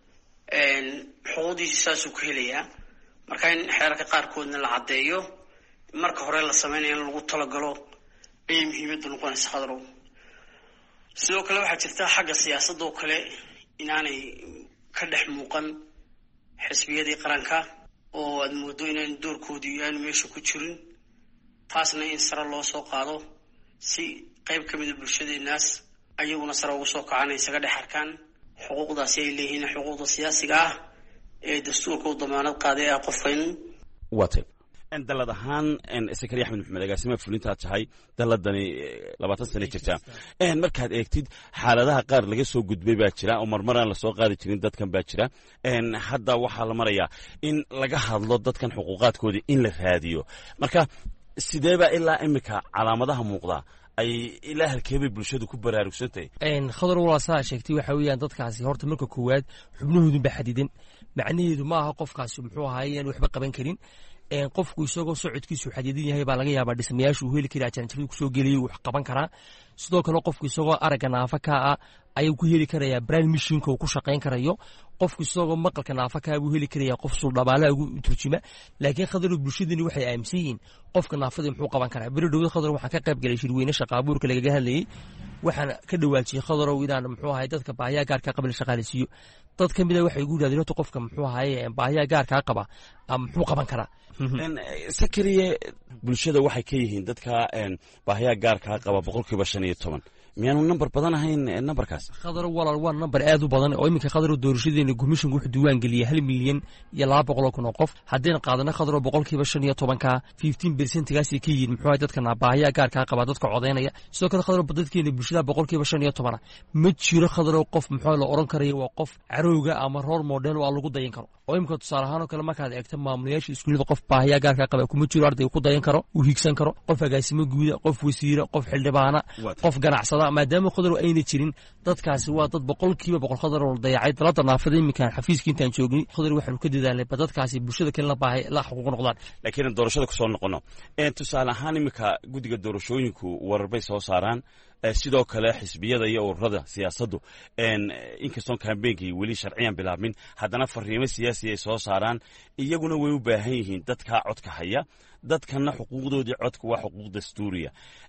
xuquuqdiisi saasuu ku helayaa marka in xeerarka qaarkoodna la caddeeyo marka hore la samaynayo in lagu talagalo ayay muhiimadda noqonaysa khadrow sidoo kale waxaa jirta xagga siyaasadda oo kale inaanay ka dhex muuqan xisbiyadii qaranka oo aad moodo inaan doorkoodii aanu meesha ku jirin taasna in sare loo soo qaado si qayb ka mida bulshadeenaas ayaguna sare ugu soo kacaan isaga dhex arkaan xuquuqdaasi ay leeyihiin xuquuqda siyaasiga ah ee dastuurka u damaanad qaaday ah qofkan watay en dalad ahaan en Zakariya Axmed Maxamed agaasimaha fulinta tahay daladani labaatan sano jirta en markaad eegtid xaaladaha qaar laga soo gudbay baa jira oo marmaraan la soo qaadi jirin dadkan baa jira en hadda waxa la marayaa in laga hadlo dadkan xuquuqaadkoodii in la raadiyo marka sideeba ilaa imika calaamadaha muuqda ay ilaa halkeebay bulshadu ku baraarugsantahay khadar walaasaa sheegtay waxa weeyaan dadkaasi horta marka koowaad xubnahoodun baa xadidan macnaheedu ma aha qofkaasi muxuu ahaay aan waxba qaban karin qofku isagoo socodkiisu xadidan yahay baa laga yaabaa dhismayaashu uu heli karaa jaranjaradu kusoo geliyay wax qaban karaa sidoo kale qofku isagoo aragga naafa ka ah ayuu ku heli karayaa brain mishinka uu ku shaqayn karayo qofku isagoo maqalka naafa ka buu heli karayaa qof suldhabaalaha ugu turjuma laakiin khadar bulshadani waxay aaminsan yihiin qofka naafada muxuu qaban karaa beri dhowd khadar waxaan ka qayb galay shirweyne shaqaabuurka lagaga hadlayay waxaan ka dhawaajiyey khadarow inaan muxuu ahay dadka baahiyaha gaarka qabla shaqaaleysiiyo dad ka mid ah waxay ugu yidhahdeen horta qofka muxuu ahay baahiyaha gaarkaa qaba ama muxuu qaban karaa sakariye bulshada waxay ka yihiin dadka baahiyaha gaarkaa qaba boqolkiiba shan iyo toban miyaanu nambar badan ahayn nambarkaas khadar walaal waa nambar aad u badan oo iminka khadar doorashadeena komishanku wuxuu diiwaan geliyay hal milyan iyo laba boqol oo kun oo qof haddayna qaadana khadar boqolkiiba shan iyo tobanka fifteen percentgaasay ka yihiin muxuu ahay dadkana baahiyaha gaarkaa qaba dadka codeynaya sidoo kale khadar dadkeena bulshada boqolkiiba shan iyo tobana ma jiro khadar qof muxuu la oran karayo waa qof carowga ama role model oo lagu dayan karo oo iminka tusaale ahaan oo kale markaad eegto maamulayaasha iskuulada qof baahiyaha gaarkaa qaba kuma jiro arday ku dayan karo uu higsan karo qof agaasimo guuda qof wasiira qof xildhibaana qof ganacsada maadaama khadar ayna jirin dadkaasi waa dad boqolkiiba boqol khadar oo dayacay dalada naafada iminkaan xafiiska intaan joognay khadar waxaanu ka dadaalnay ba dadkaasi bulshada kale la baahay la xuquuq noqdaan laakiin doorashada ku soo noqono ee tusaale ahaan iminka guddiga doorashooyinku warbay soo saaraan sidoo kale xisbiyada iyo ururada siyaasaddu inkastoo kambeenkii weli sharciyan bilaabmin haddana fariimo siyaasi ay soo saaraan iyaguna way u baahan yihiin dadkaa codka haya dadkana xuquuqdoodii codka waa xuquuq dastuuriya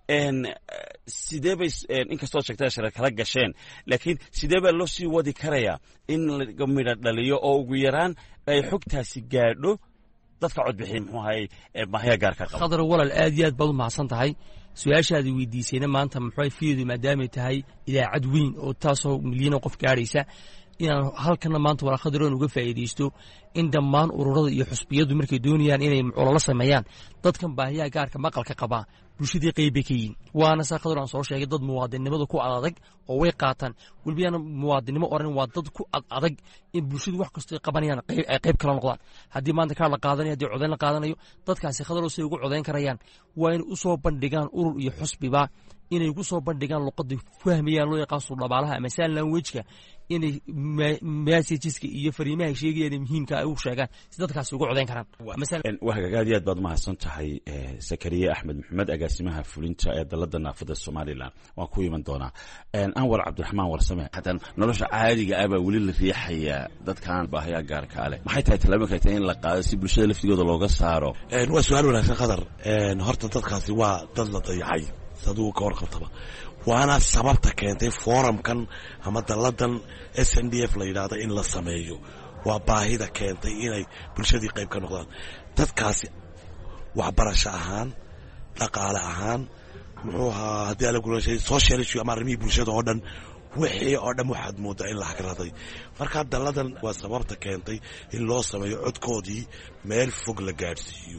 sidee bay inkastoo sheegtaa shara kala gasheen laakiin sidee baa loo sii wadi karayaa in laga midha dhaliyo oo ugu yaraan ay xogtaasi gaadho dadka codbixi muxuu ahay baahiya gaarka qaba khadar walaal aad iyo aad baad u mahadsan tahay su-aashaadi weydiisayna maanta muxuu fiidu maadaamay tahay idaacad weyn oo taasoo milyan oo qof gaaraysa inaan halkana maanta wala khadaroon uga faa'iidaysto in dhammaan ururada iyo xusbiyadu markay doonayaan inay olala sameeyaan dadkan baahiyaha gaarka maqalka qaba bulshadii qayb bay ka yihiin waana saa khadar aan soo sheegay dad muwaadinimada ku adag oo way qaataan walbiyana muwaadinimo oran waa dad ku adag in bulshadu wax kastoo qabanayaan qayb ay qayb kala noqdaan haddii maanta kaar la qaadanayo haddii codayn la qaadanayo dadkaasi khadar oo say ugu codayn karayaan waa in u soo bandhigaan urur iyo xusbiba inay ku soo bandhigaan luqadda fahmayaan loo yaqaan suldhabaalaha ama sign language-ka inay messageska iyo fariimaha sheegayaan muhiimka ay u sheegaan si dadkaasi ugu codayn karaan waa hagaag aad iyo aad baad mahadsan tahay sakariye axmed maxamed agaasimaha fulinta ee dalada naafada somalilan waan ku iman doonaa anwar cabdiraxmaan warsame haddaan nolosha caadiga ah baa weli la riixayaa dadkaan baahiyaa gaarka leh maxay tahay tallaabooyinka tahay in la qaado si bulshada laftigooda looga saaro waa su-aal wanaagsan khadar horta dadkaasi waa dad la dayacay adugu ka warqabtaba waana sababta keentay forumkan ama dalladan s n d f la yidhaahdo in la sameeyo waa baahida keentay inay bulshadii qayb ka noqdaan dadkaasi waxbarasho ahaan dhaqaale ahaan muxuu ahaa haddii ala gulashay social issue ama arrimihii bulshada oo dhan wixii oo dhan waxaad moodaa in la hagraday markaa dalladan waa sababta keentay in loo sameeyo codkoodii meel fog la gaadhsiiyo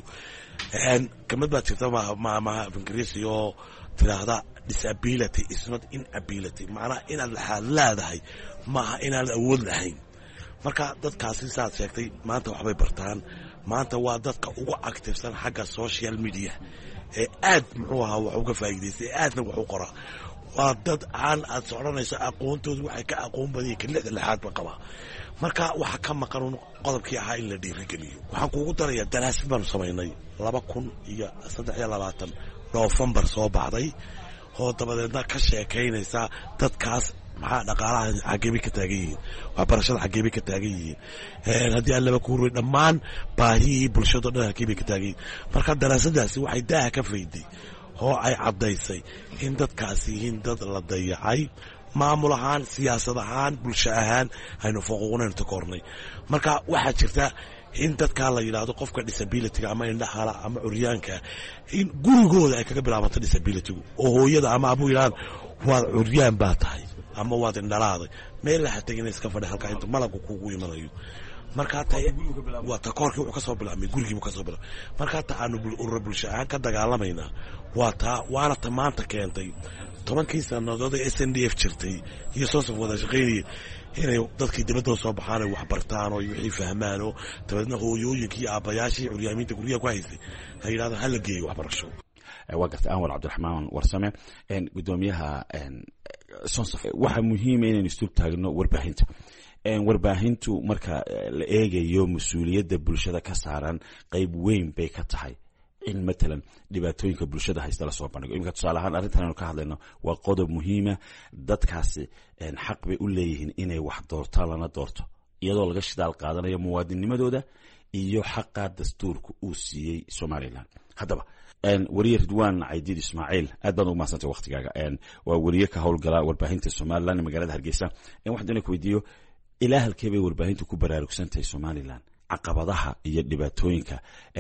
kamid baa jirta maamaha ingiriisi oo tiraahda disability is not inability macnaha inaad laxaad leedahay maaha inaad awood lahayn marka dadkaasi saad sheegtay maanta waxbay bartaan maanta waa dadka ugu activesan xagga social media ee aad muxuu ahaa wax uga faa'iidaystay ee aadna wax u qora waa dad aan aad socdhanayso aqoontoodu waxay ka aqoon badanyeen ka lixda lixaad ba qabaa marka waxaa ka maqan qodobkii ahaa in la dhiirigeliyo waxaan kuugu darayaa daraasad baanu samaynay laba kun iyo saddex iyo labaatan noofembar soo baxday oo dabadeedna ka sheekaynaysa dadkaas maxaa dhaqaalaha xageebay ka taagan yihiin waxbarashada xageebay ka taagan yihiin haddii aan laba kuurey dhammaan baahiyihii bulshado dhan xageebay ka taagan yihiin marka daraasadaasi waxay daaha ka fayday oo ay caddaysay in dadkaasi yihiin dad la dayacay maamul ahaan siyaasad ahaan bulsho ahaan aynu faquuqnaynu takoornay marka waxaa jirta in dadkaa la yidhaahdo qofka disabilityga ama indhahala ama curyaanka in gurigooda ay kaga bilaabanto disabilitygu oo hooyada ama abuu yidhahdaan waad curyaan baa tahay ama waad indhalaaday meel laha tegina iska fadhi halkaa intu malabku kuugu imanayo markaa ta waa takoorkii wuxuu ka soo bilaabmay gurigiibuu ka soo bilaabmay markaa ta aanu urura bulsho ahaan ka dagaalamaynaa waa taa waana ta maanta keentay tobankii sannadood ee s n d f jirtay iyo soosaf wada shaqaynayeen inay dadkii dibadoo soo baxaan ay wax bartaan oo wixii fahmaan oo dabeedna hooyooyinkii iyo aabbayaashii curyaamiinta guryaha ku haystay ay yidhahdaan hala geeyo waxbarasho waa gartay anwar cabdiraxmaan warsame gudoomiyaha sonsof waxaa muhiima inaynu isu taagno warbaahinta warbaahintu marka la eegayo mas-uuliyadda bulshada ka saaran qayb weyn bay ka tahay in matalan dhibaatooyinka bulshada haysta lasoo bandhigo iminka tusaale ahaan arrintan aynu ka hadlayno waa qodob muhiima dadkaasi xaq bay u leeyihiin inay wax doortaan lana doorto iyadoo laga shidaal qaadanayo muwaadinimadooda iyo xaqa dastuurka uu siiyey somalilan haddaba wariye ridwaan caydiid ismaaciil aad baad ugu mahadsantay waktigaaga waa wariye ka howlgala warbaahinta somalilan ee magaalada hargeysa waxaan doonaya ku weydiiyo ilaa halkee bay warbaahintu ku baraarugsantahay somalilan caqabadaha iyo dhibaatooyinka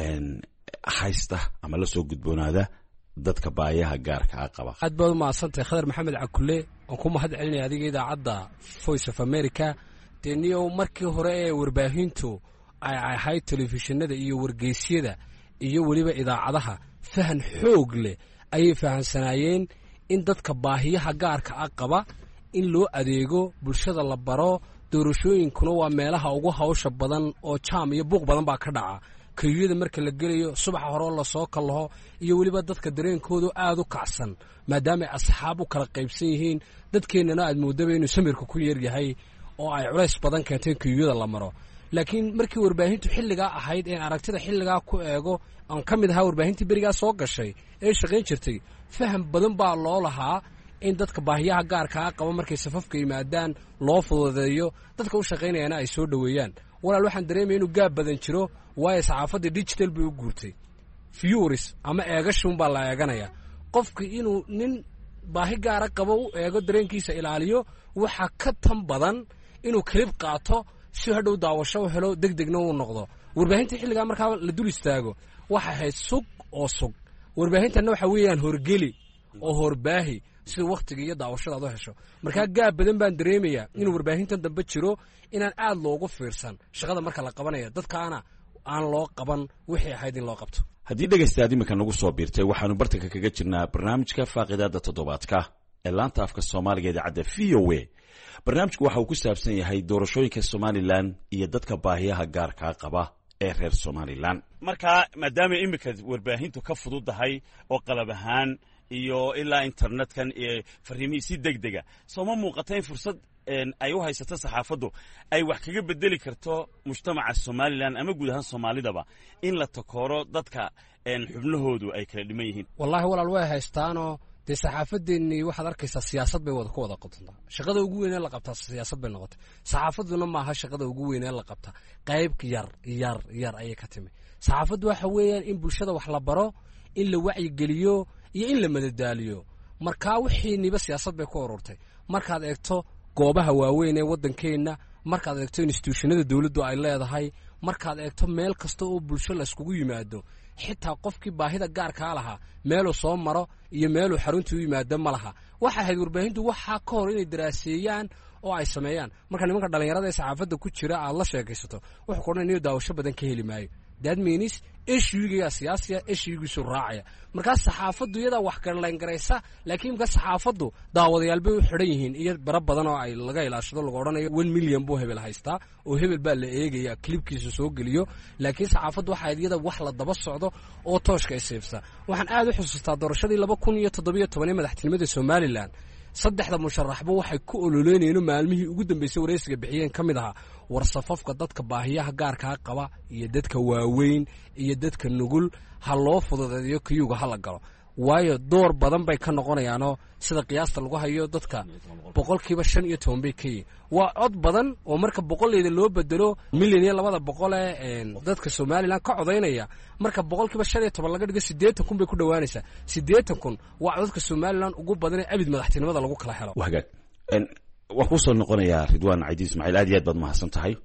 haysta ama la soo gudboonaada dadka baayaha gaarka ah qaba aad baad u mahadsantahay khadar maxamed cakule oo ku mahad celinaya adiga idaacadda Voice of America deniyo markii hore ee warbaahintu ay ahayd telefishinada iyo wargeysyada iyo waliba idaacadaha fahan xoog leh ayay fahansanaayeen in dadka baahiyaha gaarka ah qaba in loo adeego bulshada la baro doorashooyinkuna waa meelaha ugu hawsha badan oo jaam iyo buuq badan baa ka dhaca kayada marka la gelayo subax hore la soo kalaho iyo waliba dadka dareenkoodu aad u kacsan maadaama asxaab u kala qaybsan yihiin dadkeenana aad moodaba inuu samirka ku yar yahay oo ay culays badan keenteen kayada la maro laakiin markii warbaahintu xilliga ahayd ee aragtida xilliga ku eego aan kamid ahaa warbaahintii beriga soo gashay ee shaqeyn jirtay faham badan baa loo lahaa in dadka baahiyaha gaarka ah qaba markay safafka yimaadaan loo fududeeyo dadka u shaqeynayana ay soo dhaweeyaan walaal waxaan dareemay inuu gaab badan jiro waayo saxaafadda digital bay u guurtay viewers ama eegashun baa la eeganaya qofka inuu nin baahi gaara qabo u eego dareenkiisa ilaaliyo waxa ka tan badan inuu klib qaato si hadhow daawasho u helo degdegna uu noqdo warbaahinta xilliga markaa la dul istaago waxa ahayd sug oo sug warbaahintanna waxa weeyaan horgeli oo horbaahi sida waqtiga iyo daawashada aad u hesho markaa gaab badan baan dareemayaa inuu warbaahintan dambe jiro inaan aad loogu fiirsan shaqada marka la qabanaya dadkaana aan loo qaban wixii ahayd in loo qabto haddii dhegaystaad iminka nagu soo biirtay waxaanu bartanka kaga jirnaa barnaamijka faaqidaada toddobaadka ee laanta afka soomaaliga idaacadda v o a barnaamijku waxa uu ku saabsan yahay doorashooyinka somalilan iyo dadka baahiyaha gaarkaa qaba ee reer somalilan marka maadaama iminka warbaahintu ka fududahay oo qalab ahaan iyo ilaa internetkan iyo fariimihii si degdega soo ma muuqata in fursad ay u haysato saxaafaddu ay wax kaga bedeli karto mujtamaca somalilan ama guud ahaan soomaalidaba in la takooro dadka xubnahoodu ay kala dhiman yihiin wallaahi walaal way haystaanoo dee saxaafadeennii waxaad arkaysaa siyaasad bay wada ku wada qotontaa shaqada ugu weynee la qabtaa siyaasad bay noqotay saxaafadduna maaha shaqada ugu weynee la qabtaa qayb yar yar yar ayay ka timi saxaafaddu waxa weeyaan in bulshada wax la baro in la wacyigeliyo iyo in la madadaaliyo markaa wixiiniba siyaasad bay ku ururtay markaad eegto goobaha waaweyn ee waddankeenna markaad eegto instituushanada dawladdu ay leedahay markaad eegto meel kasta oo bulsho layskugu yimaado xitaa qofkii baahida gaarkaa lahaa meeluu soo maro iyo meeluu xaruntii u yimaado ma laha waxa ahayd warbaahintu waxaa ka hor inay daraaseeyaan oo ay sameeyaan marka nimanka dhallinyarada ee saxaafadda ku jira aad la sheekaysato wuxuu ku odhan inuu daawasho badan ka heli maayo that means eshuygiga siyaasiya eshuygiisu raacaya markaas saxaafaddu iyadaa wax garlayngaraysa laakiin markaa saxaafaddu daawadayaal bay u xidhan yihiin iyo bara badan oo ay laga ilaashado lagu odhanayo one million buu hebel haystaa oo hebel baa la eegaya klibkiisa soo geliyo laakiin saxaafaddu waxa iyada wax la daba socdo oo tooshka isiibsa waxaan aad u xusuustaa doorashadii laba kun iyo toddobiyo toban ee madaxtinimada somalilan saddexda musharaxba waxay ku ololeynayeen maalmihii ugu dambeysay wareysiga bixiyeen ka mid ahaa war safafka dadka baahiyaha gaarkaa qaba iyo dadka waaweyn iyo dadka nugul ha loo fududeeyo kiyuga ha la galo waayo door badan bay ka noqonayaanoo sida qiyaasta lagu hayo dadka boqolkiiba shan iyo toban bay ka yihin waa cod badan oo marka boqoleyda loo bedelo milyan iyo labada boqol ee dadka somalilan ka codaynaya marka boqolkiiba shan iyo toban laga dhigo siddeetan kun bay ku dhowaanaysaa siddeetan kun waa codadka somalilan ugu badan ee abid madaxtinimada lagu kala helo wagaag waan kuu soo noqonayaa ridwaan caydiid ismaaciil aad iyo aad baad mahadsan tahay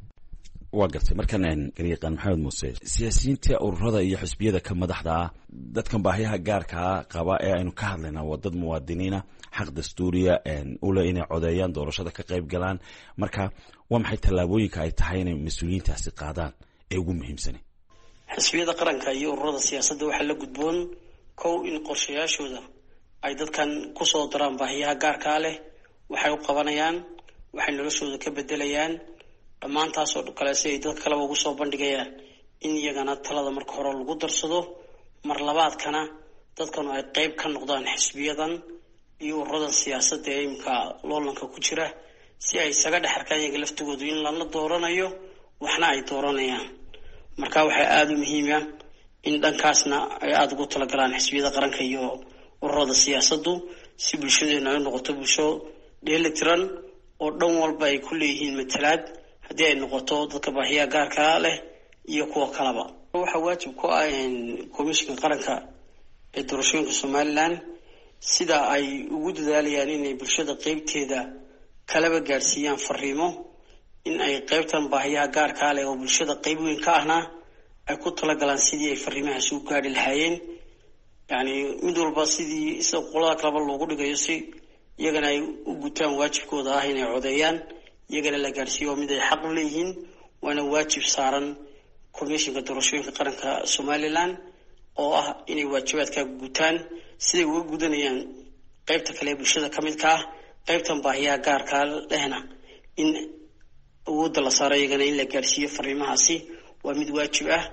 waa gartay markan garyaqaan maxamed muuse siyaasiyiinta ururada iyo xisbiyada ka madaxda ah dadkan baahiyaha gaarkaa qaba ee aynu ka hadlaynaa waa dad muwaadiniina xaq dastuuriya ule inay codeeyaan doorashada ka qayb galaan marka waa maxay tallaabooyinka ay tahay inay mas-uuliyiintaasi qaadaan ee ugu muhiimsani xisbiyada qaranka iyo ururada siyaasadda waxaa la gudboon kow in qorshayaashooda ay dadkan kusoo daraan baahiyaha gaarkaa leh waxay u qabanayaan waxay noloshooda ka bedelayaan dhammaantaasoo kale si ay dadka kaleba ugu soo bandhigayaan in iyagana talada marka hore lagu darsado mar labaadkana dadkanu ay qeyb ka noqdaan xisbiyadan iyo ururadan siyaasadda ee imika loolanka ku jira si ay isaga dhex arkaan iyaga laftigoodu in lala dooranayo waxna ay dooranayaan. marka waxaa aada u muhiima in dhankaasna ay aada ugu talagalaan xisbiyada qaranka iyo ururada siyaasaddu si bulshadeena ay noqoto bulsho dheelitiran oo dhan walba ay ku leeyihiin matalaad haddii ay noqoto dadka baahiyaha gaarka leh iyo kuwa kaleba. waxaa waajib ku ah komishinka qaranka ee doorashooyinka somalilan sida ay ugu dadaalayaan inay bulshada qeybteeda kalaba gaadhsiiyaan fariimo in ay qeybtan baahiyaha gaarkaa leh oo bulshada qeyb weyn ka ahna ay ku talagalaan sidii ay fariimahaasi u gaadhi lahaayeen. yani mid walba sidii sida qolada kaleba loogu dhigayo si iyagana ay u gutaan waajibkooda ah inay codeeyaan iyagana la gaadhsiiyo mid ay xaq u leeyihiin. waana waajib saaran komishinka doorashooyinka qaranka somalilan oo ah inay waajibaadkaa gutaan siday uga gudanayaan qeybta kale ee bulshada ka midka ah. qeybtan baahiyaha gaarkaa lehna in awoodda la saaro iyagana in la gaadhsiiyo fariimahaasi waa mid waajib ah.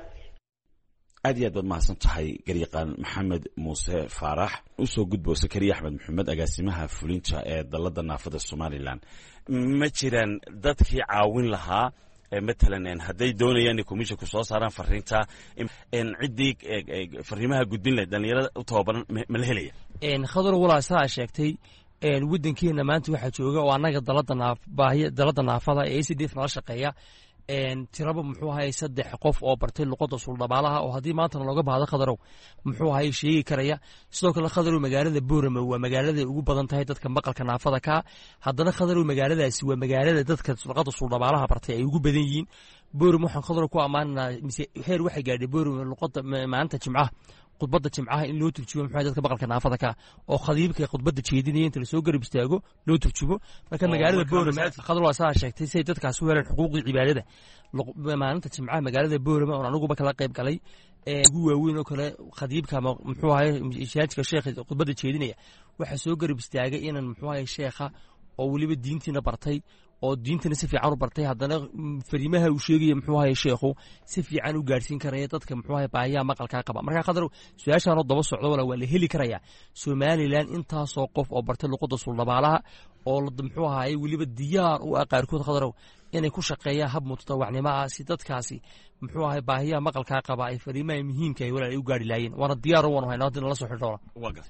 aad iyo aad baad mahadsan tahay garyaqaan maxamed muuse faarax. usoo gudbo sakariya axmed maxamed agaasimaha fulinta ee dalada naafada somalilan. ma jiraan dadkii caawin lahaa matalan hadday doonayaan commissionku soo saaraan fariinta ciddii fariimaha gudbin lahayd dhalinyarada u tababaran ma la helaya? khadar walaa saa sheegtay waddankeena maanta waxaa jooga oo annaga dalada naaf baahiya dalada naafada ee A C D F nala shaqeeya tiraba muxuu ahay saddex qof oo bartay luqadda suldhabaalaha oo haddii maantana looga baahdo khadarow muxuu ahay sheegi karaya. sidoo kale khadarow magaalada boorama waa magaalada ugu badan tahay dadka maqalka naafada ka. haddana khadarow magaaladaasi waa magaalada dadka luqadda suldhabaalaha bartay ay ugu badan yihiin. boorama waxaan khadarow ku ammaananaa mise heer waxay gaadhay boorama luqadda maalinta jimcaha khudbadda jimcaha in loo turjubo muxuu dadka maqalka naafada ka oo khadiibka khudbadda jeedinaya inta lasoo garab istaago loo turjubo. marka magaalada boorama khadar waa saa sheegtay say dadkaas u heleen xuquuqdii cibaadada maalinta jimcaha magaalada boorama oon aniguba kala qayb galay ugu waaweyn oo kale khadiibka muxuu ahay shaajka sheekha khudbadda jeedinaya waxaa soo garab istaagay inaan muxuu ahay sheekha oo weliba diintiina bartay oo diintana si fiican u bartay haddana fariimaha uu sheegaya muxuu ahay sheekhu si fiican u gaadhsiin karaya dadka muxuu ahay baahiyaha maqalkaa qaba. markaa khadar su-aashaanoo daba socdo wala waa la heli karayaa somalilan intaasoo qof oo bartay luqadda suldhabaalaha oo muxuu ahay weliba diyaar u ah qaarkood khadarow inay ku shaqeeyaan hab mutadawacnimo ah si dadkaasi muxuu ahay baahiyaha maqalkaa qaba ay fariimaha muhiimka ay walaal ay u gaadhi laayeen. waana diyaar u wanu haynaa haddii nala soo xidhoona.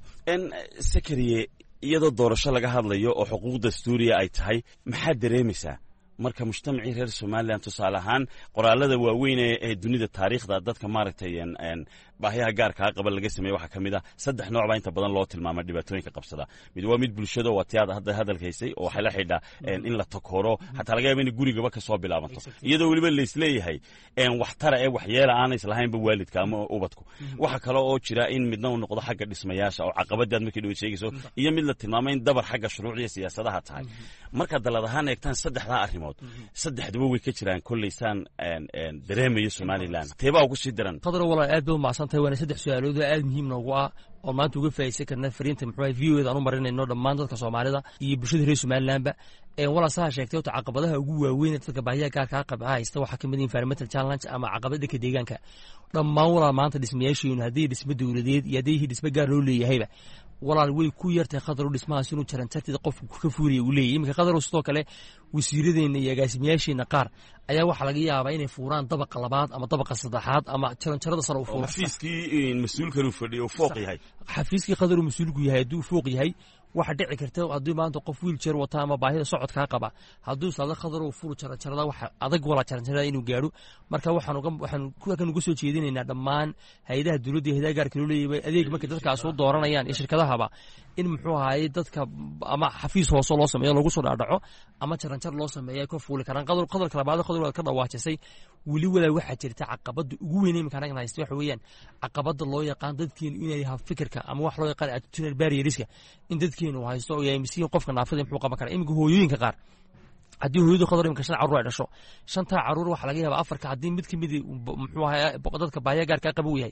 sakariye iyadoo doorasho laga hadlayo oo xuquuq dastuuriya ay tahay maxaad dareemaysaa marka mujtamacii reer somalilan tusaale ahaan qoraalada waaweyn ee dunida taariikhda dadka maaragtay baahiyaha gaarkaa qaba laga sameeye waxaa ka mid ah saddex nooc baa inta badan loo tilmaama dhibaatooyinka qabsada. mid waa mid bulshada waa tiyaada hadda hadalkaysay oo waxay la xidhaa in la takoro xataa laga yaaba in gurigaba ka soo bilaabanto iyadoo weliba laisleeyahay waxtara ee waxyeela aanay islahaynba waalidka ama ubadku. waxa kale oo jira in midna uu noqdo xagga dhismayaasha oo caqabadaad markii dhow sheegayso iyo mid la tilmaamay in dabar xagga shuruucdiya siyaasadaha tahay. markaad dalad ahaan eegtaan saddexdaa arrimood saddexduba way ka jiraan kollaysaan dareemayo somalilan teebaa ugu sii daran? khadar walaa aad baa mahadsantahay waana saddex su-aalood oo aad muhiim noogu ah oo maanta uga faa'iidaysan karna fariinta muxuu ahay v o eda aan u marinayno dhammaan dadka soomaalida iyo bulshada reer somalilanba. walaa saa sheegtay ota caqabadaha ugu waaweyn ee dadka baahiyaha gaarkaa qaba haysta waxaa ka mid ah environmental challenge ama caqabada dhanka deegaanka. dhammaan walaa maanta dhismayaashiinu haddii dhismo dowladeed iyo haddii dhismo gaar loo leeyahayba walaal way ku yartahay khadarow dhismahaas inuu jaranjarteeda qofku ka fuuriya uu leeyahy. iminka khadarow sidoo kale wasiiradeenna iyo agaasimayaasheenna qaar ayaa waxaa laga yaabaa inay fuuraan dabaqa labaad ama dabaqa saddexaad ama jaranjarada sare u fuuro. xafiiskii mas-uulkan uu fadhiyo uu fooq yahay xafiiskii khadarow mas-uulku yahay hadduu fooq yahay waxa dhici karta haddii maanta qof wiiljeer wata ama baahida socodkaa qaba hadduu islaada khadarow furu jaranjarada waxa adag walaa jaranjarada inuu gaadho. marka waxaan kuwakan uga soo jeedinaynaa dhammaan hay-adaha dowladda iyo hay-adaha gaarka loo leeyahay adeeg markay dadkaas u dooranayaan iyo shirkadahaba in muxuu ahaye dadka ama xafiis hoose loo sameeyo lagu soo dhaadhaco ama jaranjar loo sameeyo ay ka fuuli karaan. qodolka labaad khadar waad ka dhawaajisay weli walaa waxaa jirta caqabada ugu weyn iminka anaga haysta waxa weeyaan caqabada loo yaqaan dadkeenu inay yahay fikirka ama wax loo yaqaan attitudinal barrieriska in dadkeenu haysto oo yahay misiin qofka naafada muxuu qaban karaa. iminka hooyooyinka qaar haddii hooyadu khadar iminka shan caruur ay dhasho shantaa caruur waxaa laga yaabaa afarka haddii mid ka mid muxuu ahaa dadka baahiya gaarkaa qaba uu yahay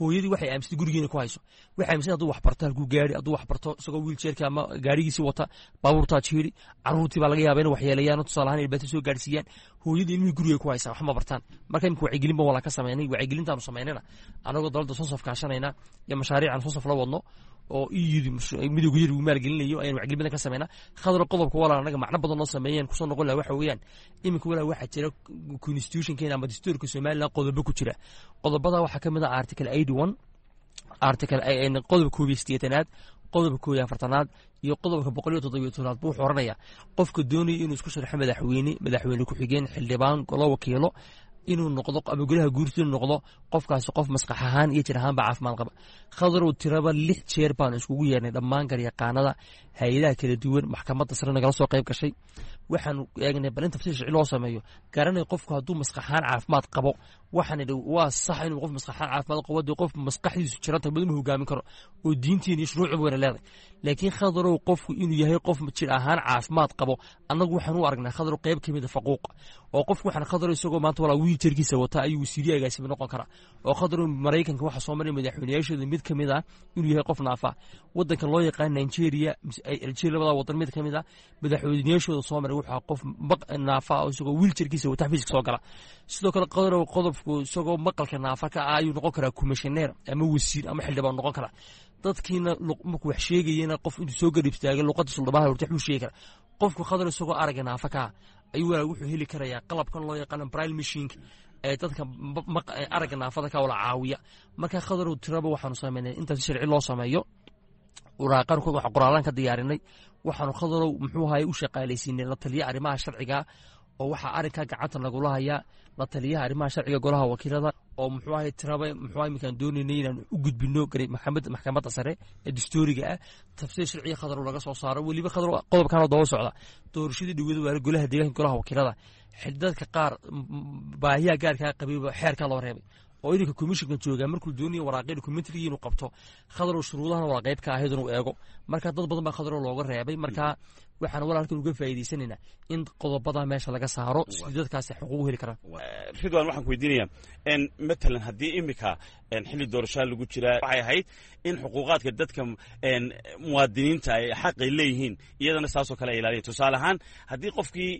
hooyadii waxay aaminsan gurigeena ku hayso waxay aaminsan hadduu wax barto halkuu gaari hadduu wax barto isagoo wiiljeerka ama gaarigiisii wata baabuurtaa jiiri carruurtii baa laga yaaba in waxyeelayaan tusaale ahaan ilbaato soo gaarsiiyaan hooyadii ilmihii guriga ku haysaa wax ma bartaan marka imika wacyigelin ba wala ka samaynay wacyigelintaanu samaynayna anagoo dalada Sonsof kaashanayna iyo mashaariican Sonsof la wadno oo iyidi midowga yar uu maalgelinayo ayaan wacyigelin ka samaynaa khadra qodobka wala anaga macna badan oo sameeyeen ku soo noqon la waxa weeyaan imika wala waxa jira constitution-keena ama dastuurka Soomaaliland qodobo ku jira qodobada waxa kamid ah article eighty-one article qodobka koob iyo siddeetanaad qodobka koob iyo afartanaad iyo qodobka boqol iyo toddoba iyo tobnaad buu xoranaya qofka doonaya inuu isku sharxo madaxweyne madaxweyne ku xigeen xildhibaan golo wakiilo inuu noqdo ama golaha guurtiisa noqdo qofkaas qof maskax ahaan iyo jir ahaan ba caafimaad qaba khadar uu tiraba lix jeer baan iskugu yeernay dhammaan garyaqaanada hay'adaha kala duwan maxkamadda sare nagala soo qayb gashay waxaan eegnay balinta tafsiir sharci loo sameeyo garanay qofku hadduu maskax ahaan caafimaad qabo waxaan idhi waa sax inuu qof maskax ahaan caafimaad qabo dee qof maskaxdiisu jiranta baduma hogaamin karo oo diintiin iyo shuruucda wada leedahay laakiin khadarow qofku inuu yahay qof jir ahaan caafimaad qabo annagu waxaan u aragnaa khadarow qayb ka mid ah faquuq oo qofku waxaan khadarow isagoo maanta walaa wiiljeerkiisa wata ayuu wasiiriyagaasi noqon karaa oo khadarow Mareykanka waxa soo maray madaxweynayaashooda mid ka mid ah inuu yahay qof naafa wadanka loo yaqaan Nigeria Nigeria labada wadan mid ka mid ah madaxweynayaashooda soo maray waxa qof naafa oo isagoo wiiljeerkiisa wata xafiiska soo gala sidoo kale khadarow qodobku isagoo maqalka naafa ka ah ayuu noqon karaa commissioner ama wasiir ama xildhibaan noqon karaa dadkiina markuu wax sheegayeen qof intuu soo garib istaagay luqadda suldabaha horta wuxuu sheegi karaa qofku khadar isagoo aragga naafa ka ayuu walaal wuxuu heli karayaa qalabkan loo yaqaan braille machine ee dadka aragga naafada ka wala caawiya marka khadar uu tiraba waxaanu sameynay inta sharci loo sameeyo waraaqan ku wax qoraalan ka diyaarinay waxaanu khadar muxuu ahaay u shaqaalaysiinay la taliya arrimaha sharciga oo waxa arinka gacanta lagu lahayaa la taliyaha arrimaha sharciga golaha wakiilada oo muxuu ahaay tiraba muxuu ahaay mikan doonayay inaan u gudbino gari maxkamad maxkamadda sare ee dastuuriga ah tafsiir sharci khadar laga soo saaro waliba khadar qodobkan daba socda doorashadii dhawada waa golaha deegaanka golaha wakiilada xidadka qaar baahiya gaarka qabiiba xeerka loo reebay oo idinka commissionka jooga markuu doonayo waraaqada documentary inuu qabto khadar shuruudaha waa qayb ka ahayd inuu eego marka dad badan baa khadar looga reebay marka waxaan walaalkan uga faa'iideysanayna in qodobada meesha laga saaro si dadkaas xuquuq u heli karaan ridwan waxaan ku weydiinayaa in matalan haddii imika xilli doorasho lagu jira waxay ahayd in xuquuqaadka dadka muwaadiniinta ay xaq ay leeyihiin iyadana saasoo kale ilaaliyo tusaale ahaan haddii qofkii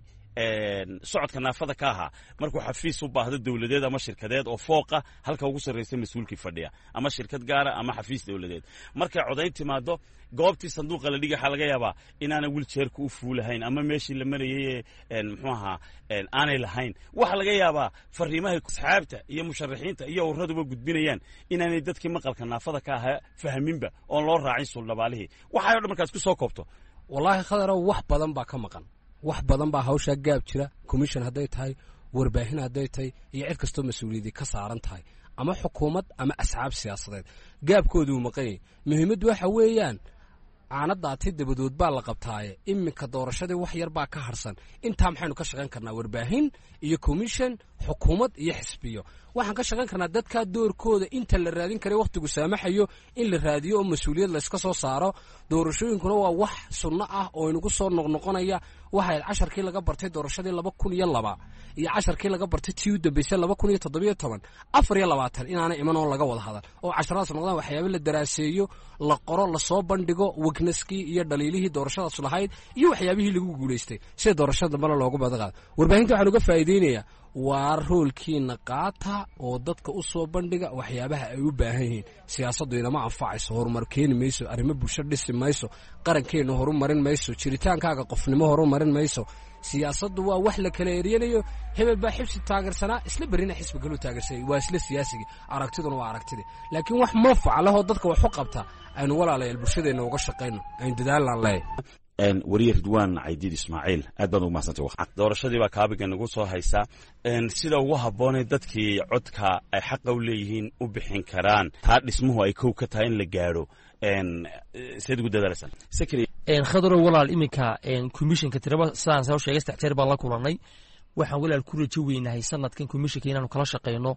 socodka naafada ka ahaa markuu xafiis u baahdo dawladeed ama shirkadeed oo fooqa halka ugu sarreysa mas-uulkii fadhiya ama shirkad gaara ama xafiis dawladeed markay codayn timaado goobtii sanduuqa la dhigi waxaa laga yaabaa inaana wiljeerka u fuulahayn ama meeshii la marayay muxuu ahaa aanay lahayn waxaa laga yaabaa fariimahay asxaabta iyo musharaxiinta iyo ururaduba gudbinayaan inaanay dadkii maqalka naafada ka ahaa fahminba oon loo raacin suldhabaalihii waxay o dhan markaas ku soo koobto wallaahi khadarow wax badan baa ka maqan wax badan baa hawshaa gaab jira commission hadday tahay warbaahin hadday tahay iyo cid kastoo mas-uuliyadii ka saaran tahay ama xukuumad ama asxaab siyaasadeed gaabkoodu uu maqan yahay muhiimaddu waxa weeyaan caanadaati dabadood baa la qabtaaye iminka doorashadii wax yar baa ka harsan intaa maxaynu ka shaqayn karnaa warbaahin iyo commission xukuumad iyo xisbiyo waxaan ka shaqayn karnaa dadkaa doorkooda inta la raadin karay wakhtigu saamaxayo in la raadiyo oo mas-uuliyad layska soo saaro doorashooyinkuna waa wax sunno ah oo inagu soo noqnoqonaya waxayd casharkii laga bartay doorashadii laba kun iyo laba iyo casharkii laga bartay tii u dambeysay laba kun iyo toddobiyo toban afar iyo labaatan inaana iman oo laga wada hadal oo casharadaas noqdaan waxyaaba la daraaseeyo la qoro lasoo bandhigo wegnaskii iyo dhaliilihii doorashadaas lahayd iyo waxyaabihii lagu guulaystay sida doorashada dambana loogu badaqaado warbaahinta waxaan uga faa'iideynayaa waa roolkiina qaata oo dadka u soo bandhiga waxyaabaha ay u baahan yihiin siyaasaddu inama anfacayso horumar keeni mayso arrimo bulsho dhisi mayso qarankeenna horumarin mayso jiritaankaaga qofnimo horumarin mayso siyaasaddu waa wax la kala eryanayo hebel baa xibsi taageersanaa isla berrina xisbi kaluu taageersanay waa isla siyaasigii aragtiduna waa aragtidii laakiin wax manfaca leh oo dadka wax u qabta aynu walaalayaal bulshadeenna uga shaqayno aynu dadaalaan leeyahay wariye ridwaan caydiid ismaaciil aad baad ugu mahadsantay doorashadii baa kaabiga nagu soo haysaa sida ugu habboonay dadkii codka ay xaqa u leeyihiin u bixin karaan taa dhismuhu ay kow ka tahay in la gaadho seed ugu dadaalaysaan khadaro walaal iminka commissionka tiraba sidaan soo sheegay saddex jeer baan la kulannay waxaan walaal ku rajo weynahay sanadkan commissionka inaanu kala shaqayno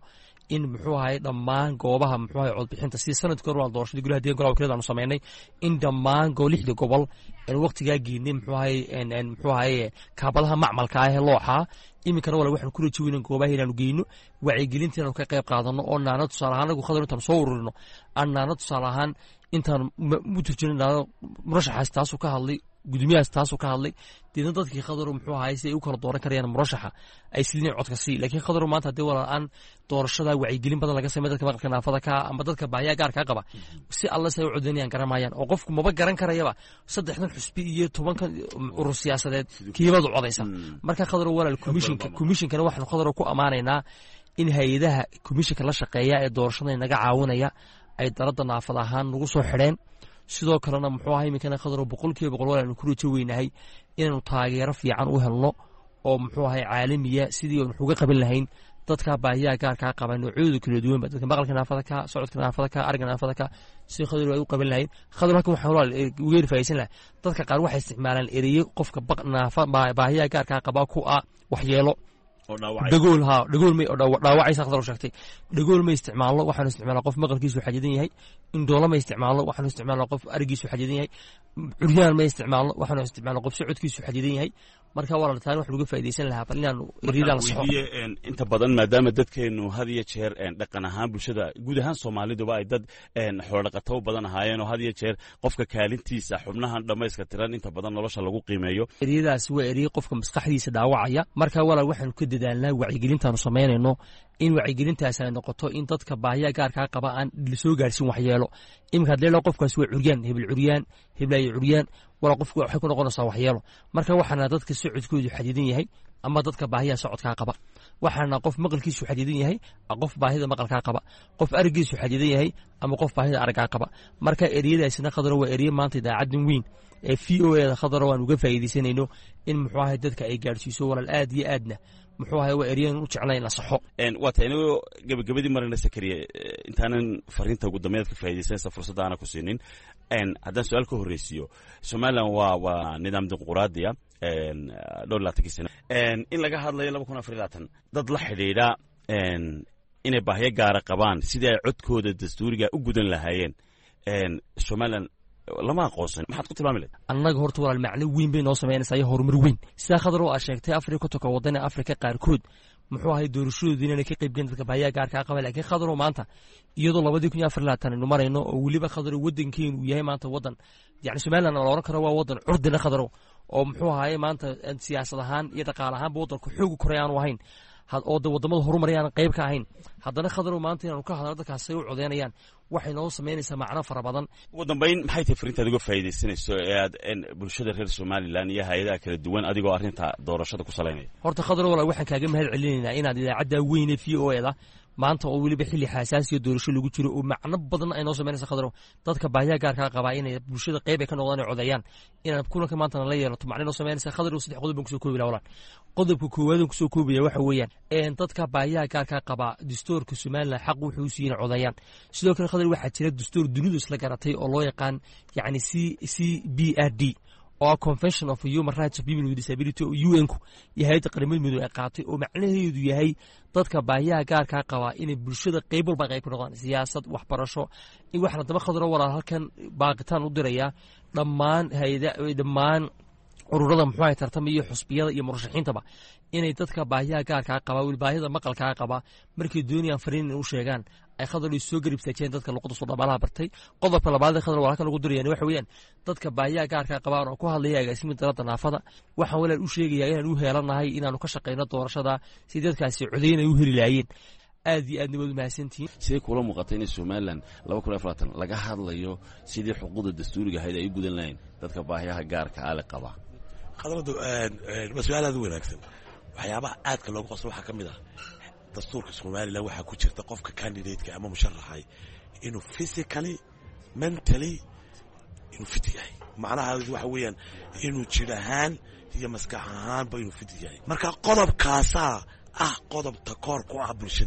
in muxuu ahay dhammaan goobaha muxuu ahay codbixinta si sanadkii hore waa doorashadii golaha deegaanka golaha wakiilada aanu sameynay in dhammaan go lixda gobol aan waqtigaa geynay muxuu ahay muxuu ahay kaabadaha macmalka ah ee looxa iminkana wala waxaan ku rajo weynaa goobaha inaanu geyno wacyigelinta inaanu ka qayb qaadano oo naana tusaale ahaan anagu khadar intaan soo ururino aan naana tusaale ahaan intaan u turjino naana murashaxaas taasuu ka hadlay gudoomiyahaas taasuu ka hadlay deedna dadkii khadaru muxuu ahay si ay u kala dooran karayaan murashaxa ay silin codka sii laakiin khadaru maanta haddii wala aan doorashada wacyigelin badan laga sameeyo dadka maqalka naafada ka ama dadka baahiyaha gaarka qaba si alla say u codeynayaan garamayaan oo qofku maba garan karayaba saddexdan xusbi iyo tobankan urur siyaasadeed kiibadu codaysa marka khadaru walaal commissionka commissionkana waxaanu khadaru ku amaanaynaa in hay-adaha commissionka la shaqeeya ee doorashada naga caawinaya ay darada naafada ahaan nagu soo xidheen sidoo kalena muxuu ahay iminkana khadaro boqolkiiba boqol walaanu ku rajo weynahay inaanu taageero fiican u helno oo muxuu ahay caalamiya sidii aan uga qaban lahayn dadka baahiyaha gaarkaa qaba noocyadooda kala duwanba dadka maqalka naafada ka socodka naafada ka aragga naafada ka si khadaro ay u qaban lahayn khadaro halkan waxaan walaal uga faa'iideysan lahaa dadka qaar waxay isticmaalaan ereyo qofka naafa baahiyaha gaarkaa qaba ku ah waxyeelo dhagool ha dhagool may dhaawacaysa khadar sheegtay dhagool may isticmaalo waxaanu isticmaalaa qof maqalkiisu xajidan yahay indhoolo may isticmaalo waxaanu isticmaalaa qof arigiisu xajidan yahay curyaan may isticmaalo waxaanu isticmaalaa qof socodkiisu xajidan yahay marka walaal taan wax lagu faa'iideysan lahaa bal inaanu eriyada la saxo inta badan maadaama dadkeenu had iyo jeer dhaqan ahaan bulshada guud ahaan Soomaaliduba ay dad xoolo dhaqato badan ahaayeen oo had iyo jeer qofka kaalintiisa xubnahan dhamayska tiran inta badan nolosha lagu qiimeeyo eriyadaas waa eriyo qofka maskaxdiisa dhaawacaya marka walaal waxaanu ka dadaalnaa wacyigelintaanu sameynayno in wacyigelintaas ay noqoto in dadka baahiyaha gaarka qaba aan la soo gaarsiin waxyeelo imka hadii qofkaas waa curyaan hebel curyaan heblaay curyaan wala qofku waxay ku noqonaysaa waxyeelo marka waxaana dadka socodkoodu xadidan yahay ama dadka baahiyaha socodka qaba waxaana qof maqalkiisu xadidan yahay qof baahida maqalka qaba qof arigiisu xadidan yahay ama qof baahida aragga qaba marka eriyadaasina khadaro waa eriyo maanta idaacaddan weyn ee V O A da khadaro waan uga faa'iideysanayno in muxuu ahay dadka ay gaarsiiso walaal aad iyo aadna muxuu ahay waa eriyan u jeclayn la saxo een waa tahay inuu gabagabadii marna sakariye intaanan fariinta ugu dambeeyay ka faa'iideysanaysa fursada aan ku siinin een haddaan su'aal ka horeysiyo Soomaaliland waa waa nidaam dimuqraadiya een dowladda sano een in laga hadlayo laba kun iyo afar iyo labaatan dad la xidhiidha een inay baahiyo gaar ah qabaan sidii ay codkooda dastuuriga u gudan lahaayeen een Soomaaliland lama aqoonsan maxaad ku tilmaami lahayd annaga horta walaal macno weyn bay noo sameynaysaa iyo horumar weyn sida khadaro aa sheegtay Afrika toka wadana Afrika qaarkood muxuu ahay doorashoodu inay ka qayb galaan dadka baahiyaha gaarka qaba laakiin khadaro maanta iyadoo laba kun iyo afar iyo labaatan inu marayno oo waliba khadaro wadankeenu uu yahay maanta wadan yani Soomaaliland la oran karo waa wadan curdina khadaro oo muxuu ahay maanta siyaasad ahaan iyo dhaqaale ahaan wadanku xoog korayaan u ahayn had oo wadamada horumarayaan qayb ka ahayn haddana khadaro maanta inaanu ka hadalno dadkaas ay u codeynayaan waxay noo sameynaysaa macno fara badan ugu dambeyn maxay tahay fariintaad uga faa'iideysanayso ee aad bulshada reer Soomaaliland iyo hay'adaha kala duwan adigoo arrinta doorashada ku saleynaya horta khadaro walaal waxaan kaaga mahad celinaynaa inaad idaacadda weyn ee V O A da maanta oo waliba xilli xasaasiyo doorasho lagu jiro oo macno badan ay noo sameynaysaa khadaro dadka baahiyaha gaarka qaba inay bulshada qayb ay ka noqdaan oo codeeyaan inaan kulanka maanta la yeelato macno noo sameynaysaa khadaro saddex qodob ku soo koobi lahaa walaal qodobka koowaad ku soo koobaya waxa weeyaan een dadka baahiyaha gaarka qaba dastuurka Soomaaliland xaq wuxuu siiyay codeeyaan sidoo kale khadaro waxa jira dastuur dunidu isla garatay oo loo yaqaan yacni C C B R D oo Convention of Human Rights of People with Disability U N ku yahay qaramada midoobay qaatay oo macnaheedu yahay dadka baahiyaha gaarka qaba inay bulshada qayb walba qayb ka noqdaan siyaasad waxbarasho in wax la daba khadaro walaal halkan baaqitaan u diraya dhammaan hay'adaha dhammaan ururada muxuu ahay tartamaya xusbiyada iyo murashaxiintaba inay dadka baahiyaha gaarka qaba wal baahida maqalka qaba markay doonayaan fariin u sheegaan ay khadaro soo garibsaajeen dadka luqada soo dhabalaha bartay qodobka labaad ee khadaro waa halkan ugu dirayaan waxa weeyaan dadka baahiyaha gaarka qaba oo ku hadlaya agaasiminta dalada naafada waxaan walaal u sheegayaa inaan u heelanahay inaanu ka shaqeyno doorashada si dadkaasi codeynay u heli laayeen aad iyo aad nabad mahadsantiin sidee kula muuqatay in Soomaaliland laba kun iyo afar iyo labaatan laga hadlayo sidii xuquuqda dastuuriga ahayd ay u gudan lahayn dadka baahiyaha gaarka ah la qaba qadaradu ee mas'uuliyad wanaagsan waxyaabaha aadka loogu qoslo waxa kamid ah dastuurka Soomaaliland waxa ku jirta qofka candidate-ka ama musharaxay inuu physically mentally inuu fit yahay macnaha waxa weeyaan inuu jir ahaan iyo maskax ahaan ba inuu fit yahay marka qodobkaasa ah qodob takoor ku ah bulshadii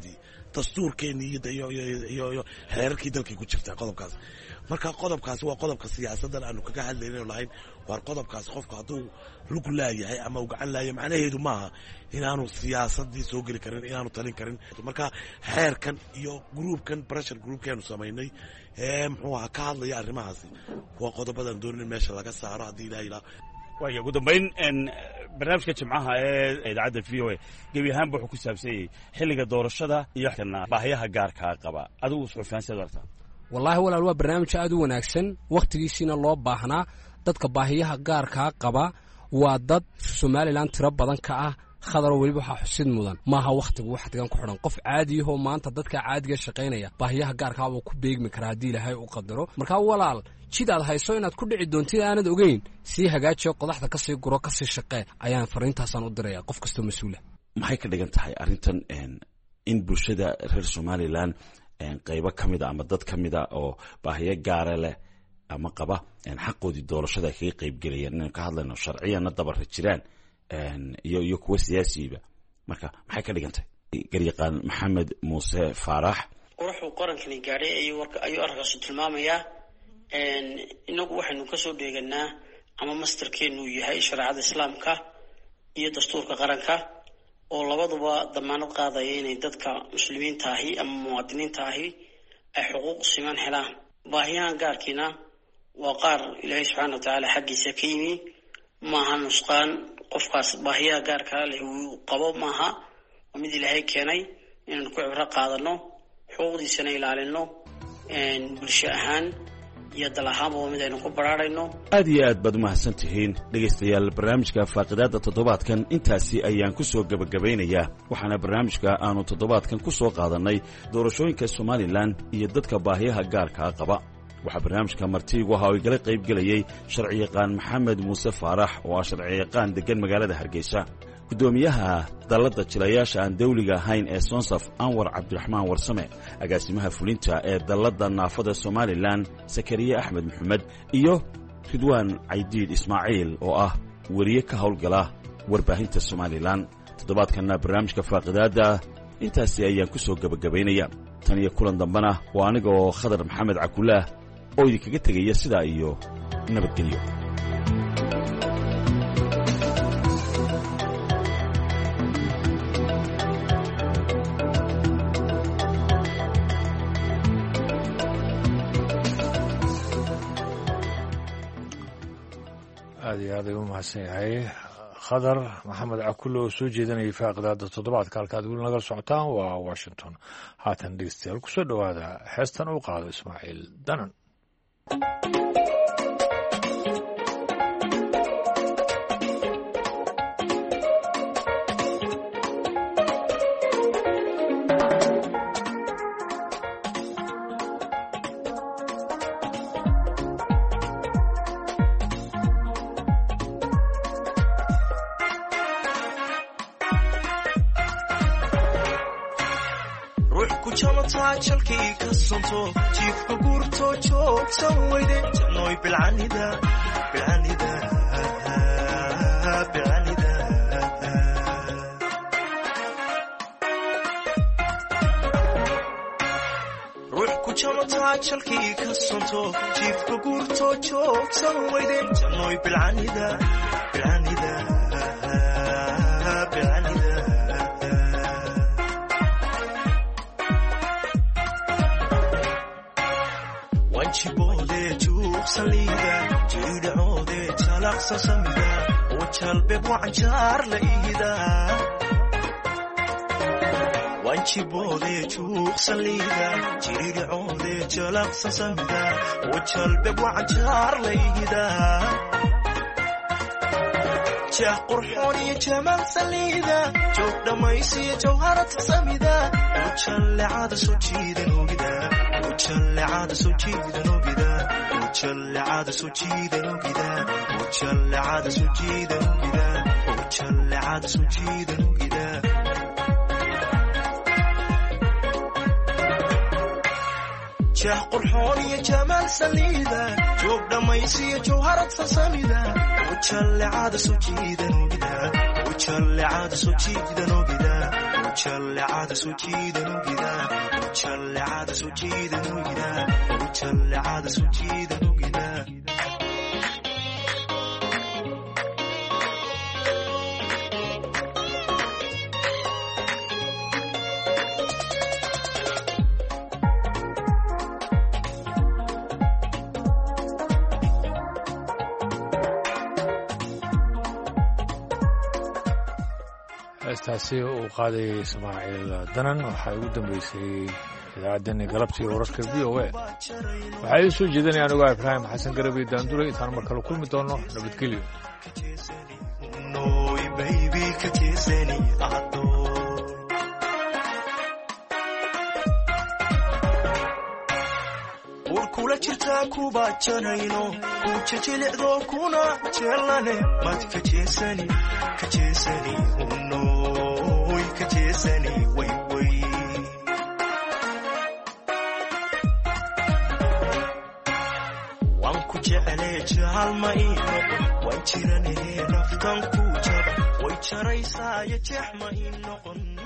dastuurkeennii iyo iyo xeerarkii dalkay ku jirtaa qodobkaas marka qodobkaas waa qodobka siyaasaddan aanu kaga hadlayno lahayn waar qodobkaas qofka hadduu lug laayahay ama uu gacan laayahay macnaheedu maaha inaanu siyaasaddii soo geli karin inaanu talin karin marka xeerkan iyo gruubkan pressure groupkeenu samaynay ee muxuu ahaa ka hadlaya arrimahaasi waa qodobadan doonin in meesha laga saaro haddii ilaahay ilaa waaya ugu dambayn barnaamijka jimcaha ee idaacadda v o a gebi ahaanba wuxuu ku saabsan yahay xilliga doorashada iyo baahiyaha gaarkaa qaba adigu suxufiyaanseed artaa wallaahi walaal waa barnaamij aad u wanaagsan wakhtigiisiina loo baahnaa dadka baahiyaha gaarkaa qaba waa dad somalilan tiro badan ka ah khadaro weliba waxaa xusid mudan maaha wakhtigu waxdigan ku xidhan qof caadiyahoo maanta dadka caadiga shaqaynaya baahiyaha gaarkaa wuu ku beegmi karaa haddii ilaahay u qadaro markaa walaal jid aad hayso inaad ku dhici doontid aanad ogeyn sii hagaajiyo qodaxda kasii guro kasii shaqee ayaan fariintaasaan u diraya qof kastoo mas-uula maxay ka dhigan tahay arrintan in bulshada reer somalilan qaybo ka mida ama dad ka mida oo baahiyo gaara leh ama qaba xaqoodii doorashada ay kaga qaybgelayaan inaynu ka hadlayno sharciyanna dabara jiraan iyo iyo kuwa siyaasiyiba marka maxay ka dhigan tahay garyaqaan maxamed muuse faarax wuxuu qarankani gaadhay ayuu arrinkaasi tilmaamayaa inagu waxaynu kasoo dheeganaa ama masterkeenu yahay shareecada islaamka iyo dastuurka qaranka oo labaduba damaanad qaadaya inay dadka muslimiinta ahi ama muwaadiniinta ahi ay xuquuq siman helaan baahiyahan gaarkiina waa qaar ilaahay subxaana wa tacaala xaggiisa ka yimi maaha nusqaan qofkaas baahiyaha gaarkaa leh uu qabo maaha waa mid ilaahay keenay inaynu ku cibro qaadano xuquuqdiisana ilaalino bulsho ahaan iyo dal ahaanba waa mid aynu ku baraarayno aad iyo aad baad u mahadsan tihiin dhegaystayaal barnaamijka faaqidaadda toddobaadkan intaasi ayaan ku soo gebagabaynayaa waxaana barnaamijka aanu toddobaadkan ku soo qaadannay doorashooyinka somalilan iyo dadka baahiyaha gaarkaa qaba waxaa barnaamijka martiigu ahaa oo igala qayb gelayey sharciyaqaan maxamed muuse faarax oo ah sharciyaqaan deggan magaalada hargeysa guddoomiyaha dalladda jilayaasha aan dawliga ahayn ee sonsaf anwar cabdiraxmaan warsame agaasimaha fulinta ee dalladda naafada somalilan sakariye axmed maxamed iyo ridwaan caydiid ismaaciil oo ah weriye ka howlgala warbaahinta somalilan toddobaadkanna barnaamijka faaqidaadda intaasi ayaan ku soo gebagabaynaya tan iyo kulan dambena waa aniga oo khadar maxamed cabdulaah oo idinkaga tegaya sidaa iyo nabadgelyo aad iyo aad ay u mahadsan yahay khadar maxamed cakulle oo soo jeedanayay faaqidaadda toddobaadka halkaad weli naga socotaan waa washington haatan dhegeystayaal kusoo dhowaada heestan uu qaado ismaaciil danan jalkii ka sonto jiifka guurto joogsan weyde jannoy bilcanida bilcanida bilcanida ruux ku jamataa jalkii ka sonto jiifka guurto joogsan weyde jannoy bilcanida bilcanida bilcanida wanjiboode juuqsaliida jiidhacoode jalaqsa samida oo jalbeeb wacanjaar la iida wanjiboode juuqsaliida jiidhacoode jalaqsa samida oo jalbeeb wacanjaar la iida jah qurxoon iyo jamaan saliida joog dhammaysiyo jawharata samida oo jallecada soo jiidan ogida وجلعاد سجيدا وبدا وجلعاد سجيدا وبدا وجلعاد سجيدا وبدا وجلعاد سجيدا وبدا جاه قرحون يا جمال سليدا جوب دميسي جوهرة سسميدا وجلعاد سجيدا وبدا وجلعاد سجيدا وبدا ujallecada soo jiidan ogidaa ujallecada soo jiidan ogidaa ujallecada soo jiidan ogidaa heestaasi uu qaadayay ismaaciil danan waxaa ugu dambeysay idaacaddeenni galabtii wararka v o a waxaa ii soo jeedinaya anigoo ibraahim xasan garabi daanduray intaan mar kale kulmi doono nabadgelyo kula jirtaa kuba janayno ku jejilicdo kuna jeelane mad ka jeesani ka jeesani unoy ka jeesani way way waan ku jeclee jaalma ii noqon waan jiranee naftan ku jaba way jaraysaa ya jeex ma ii noqon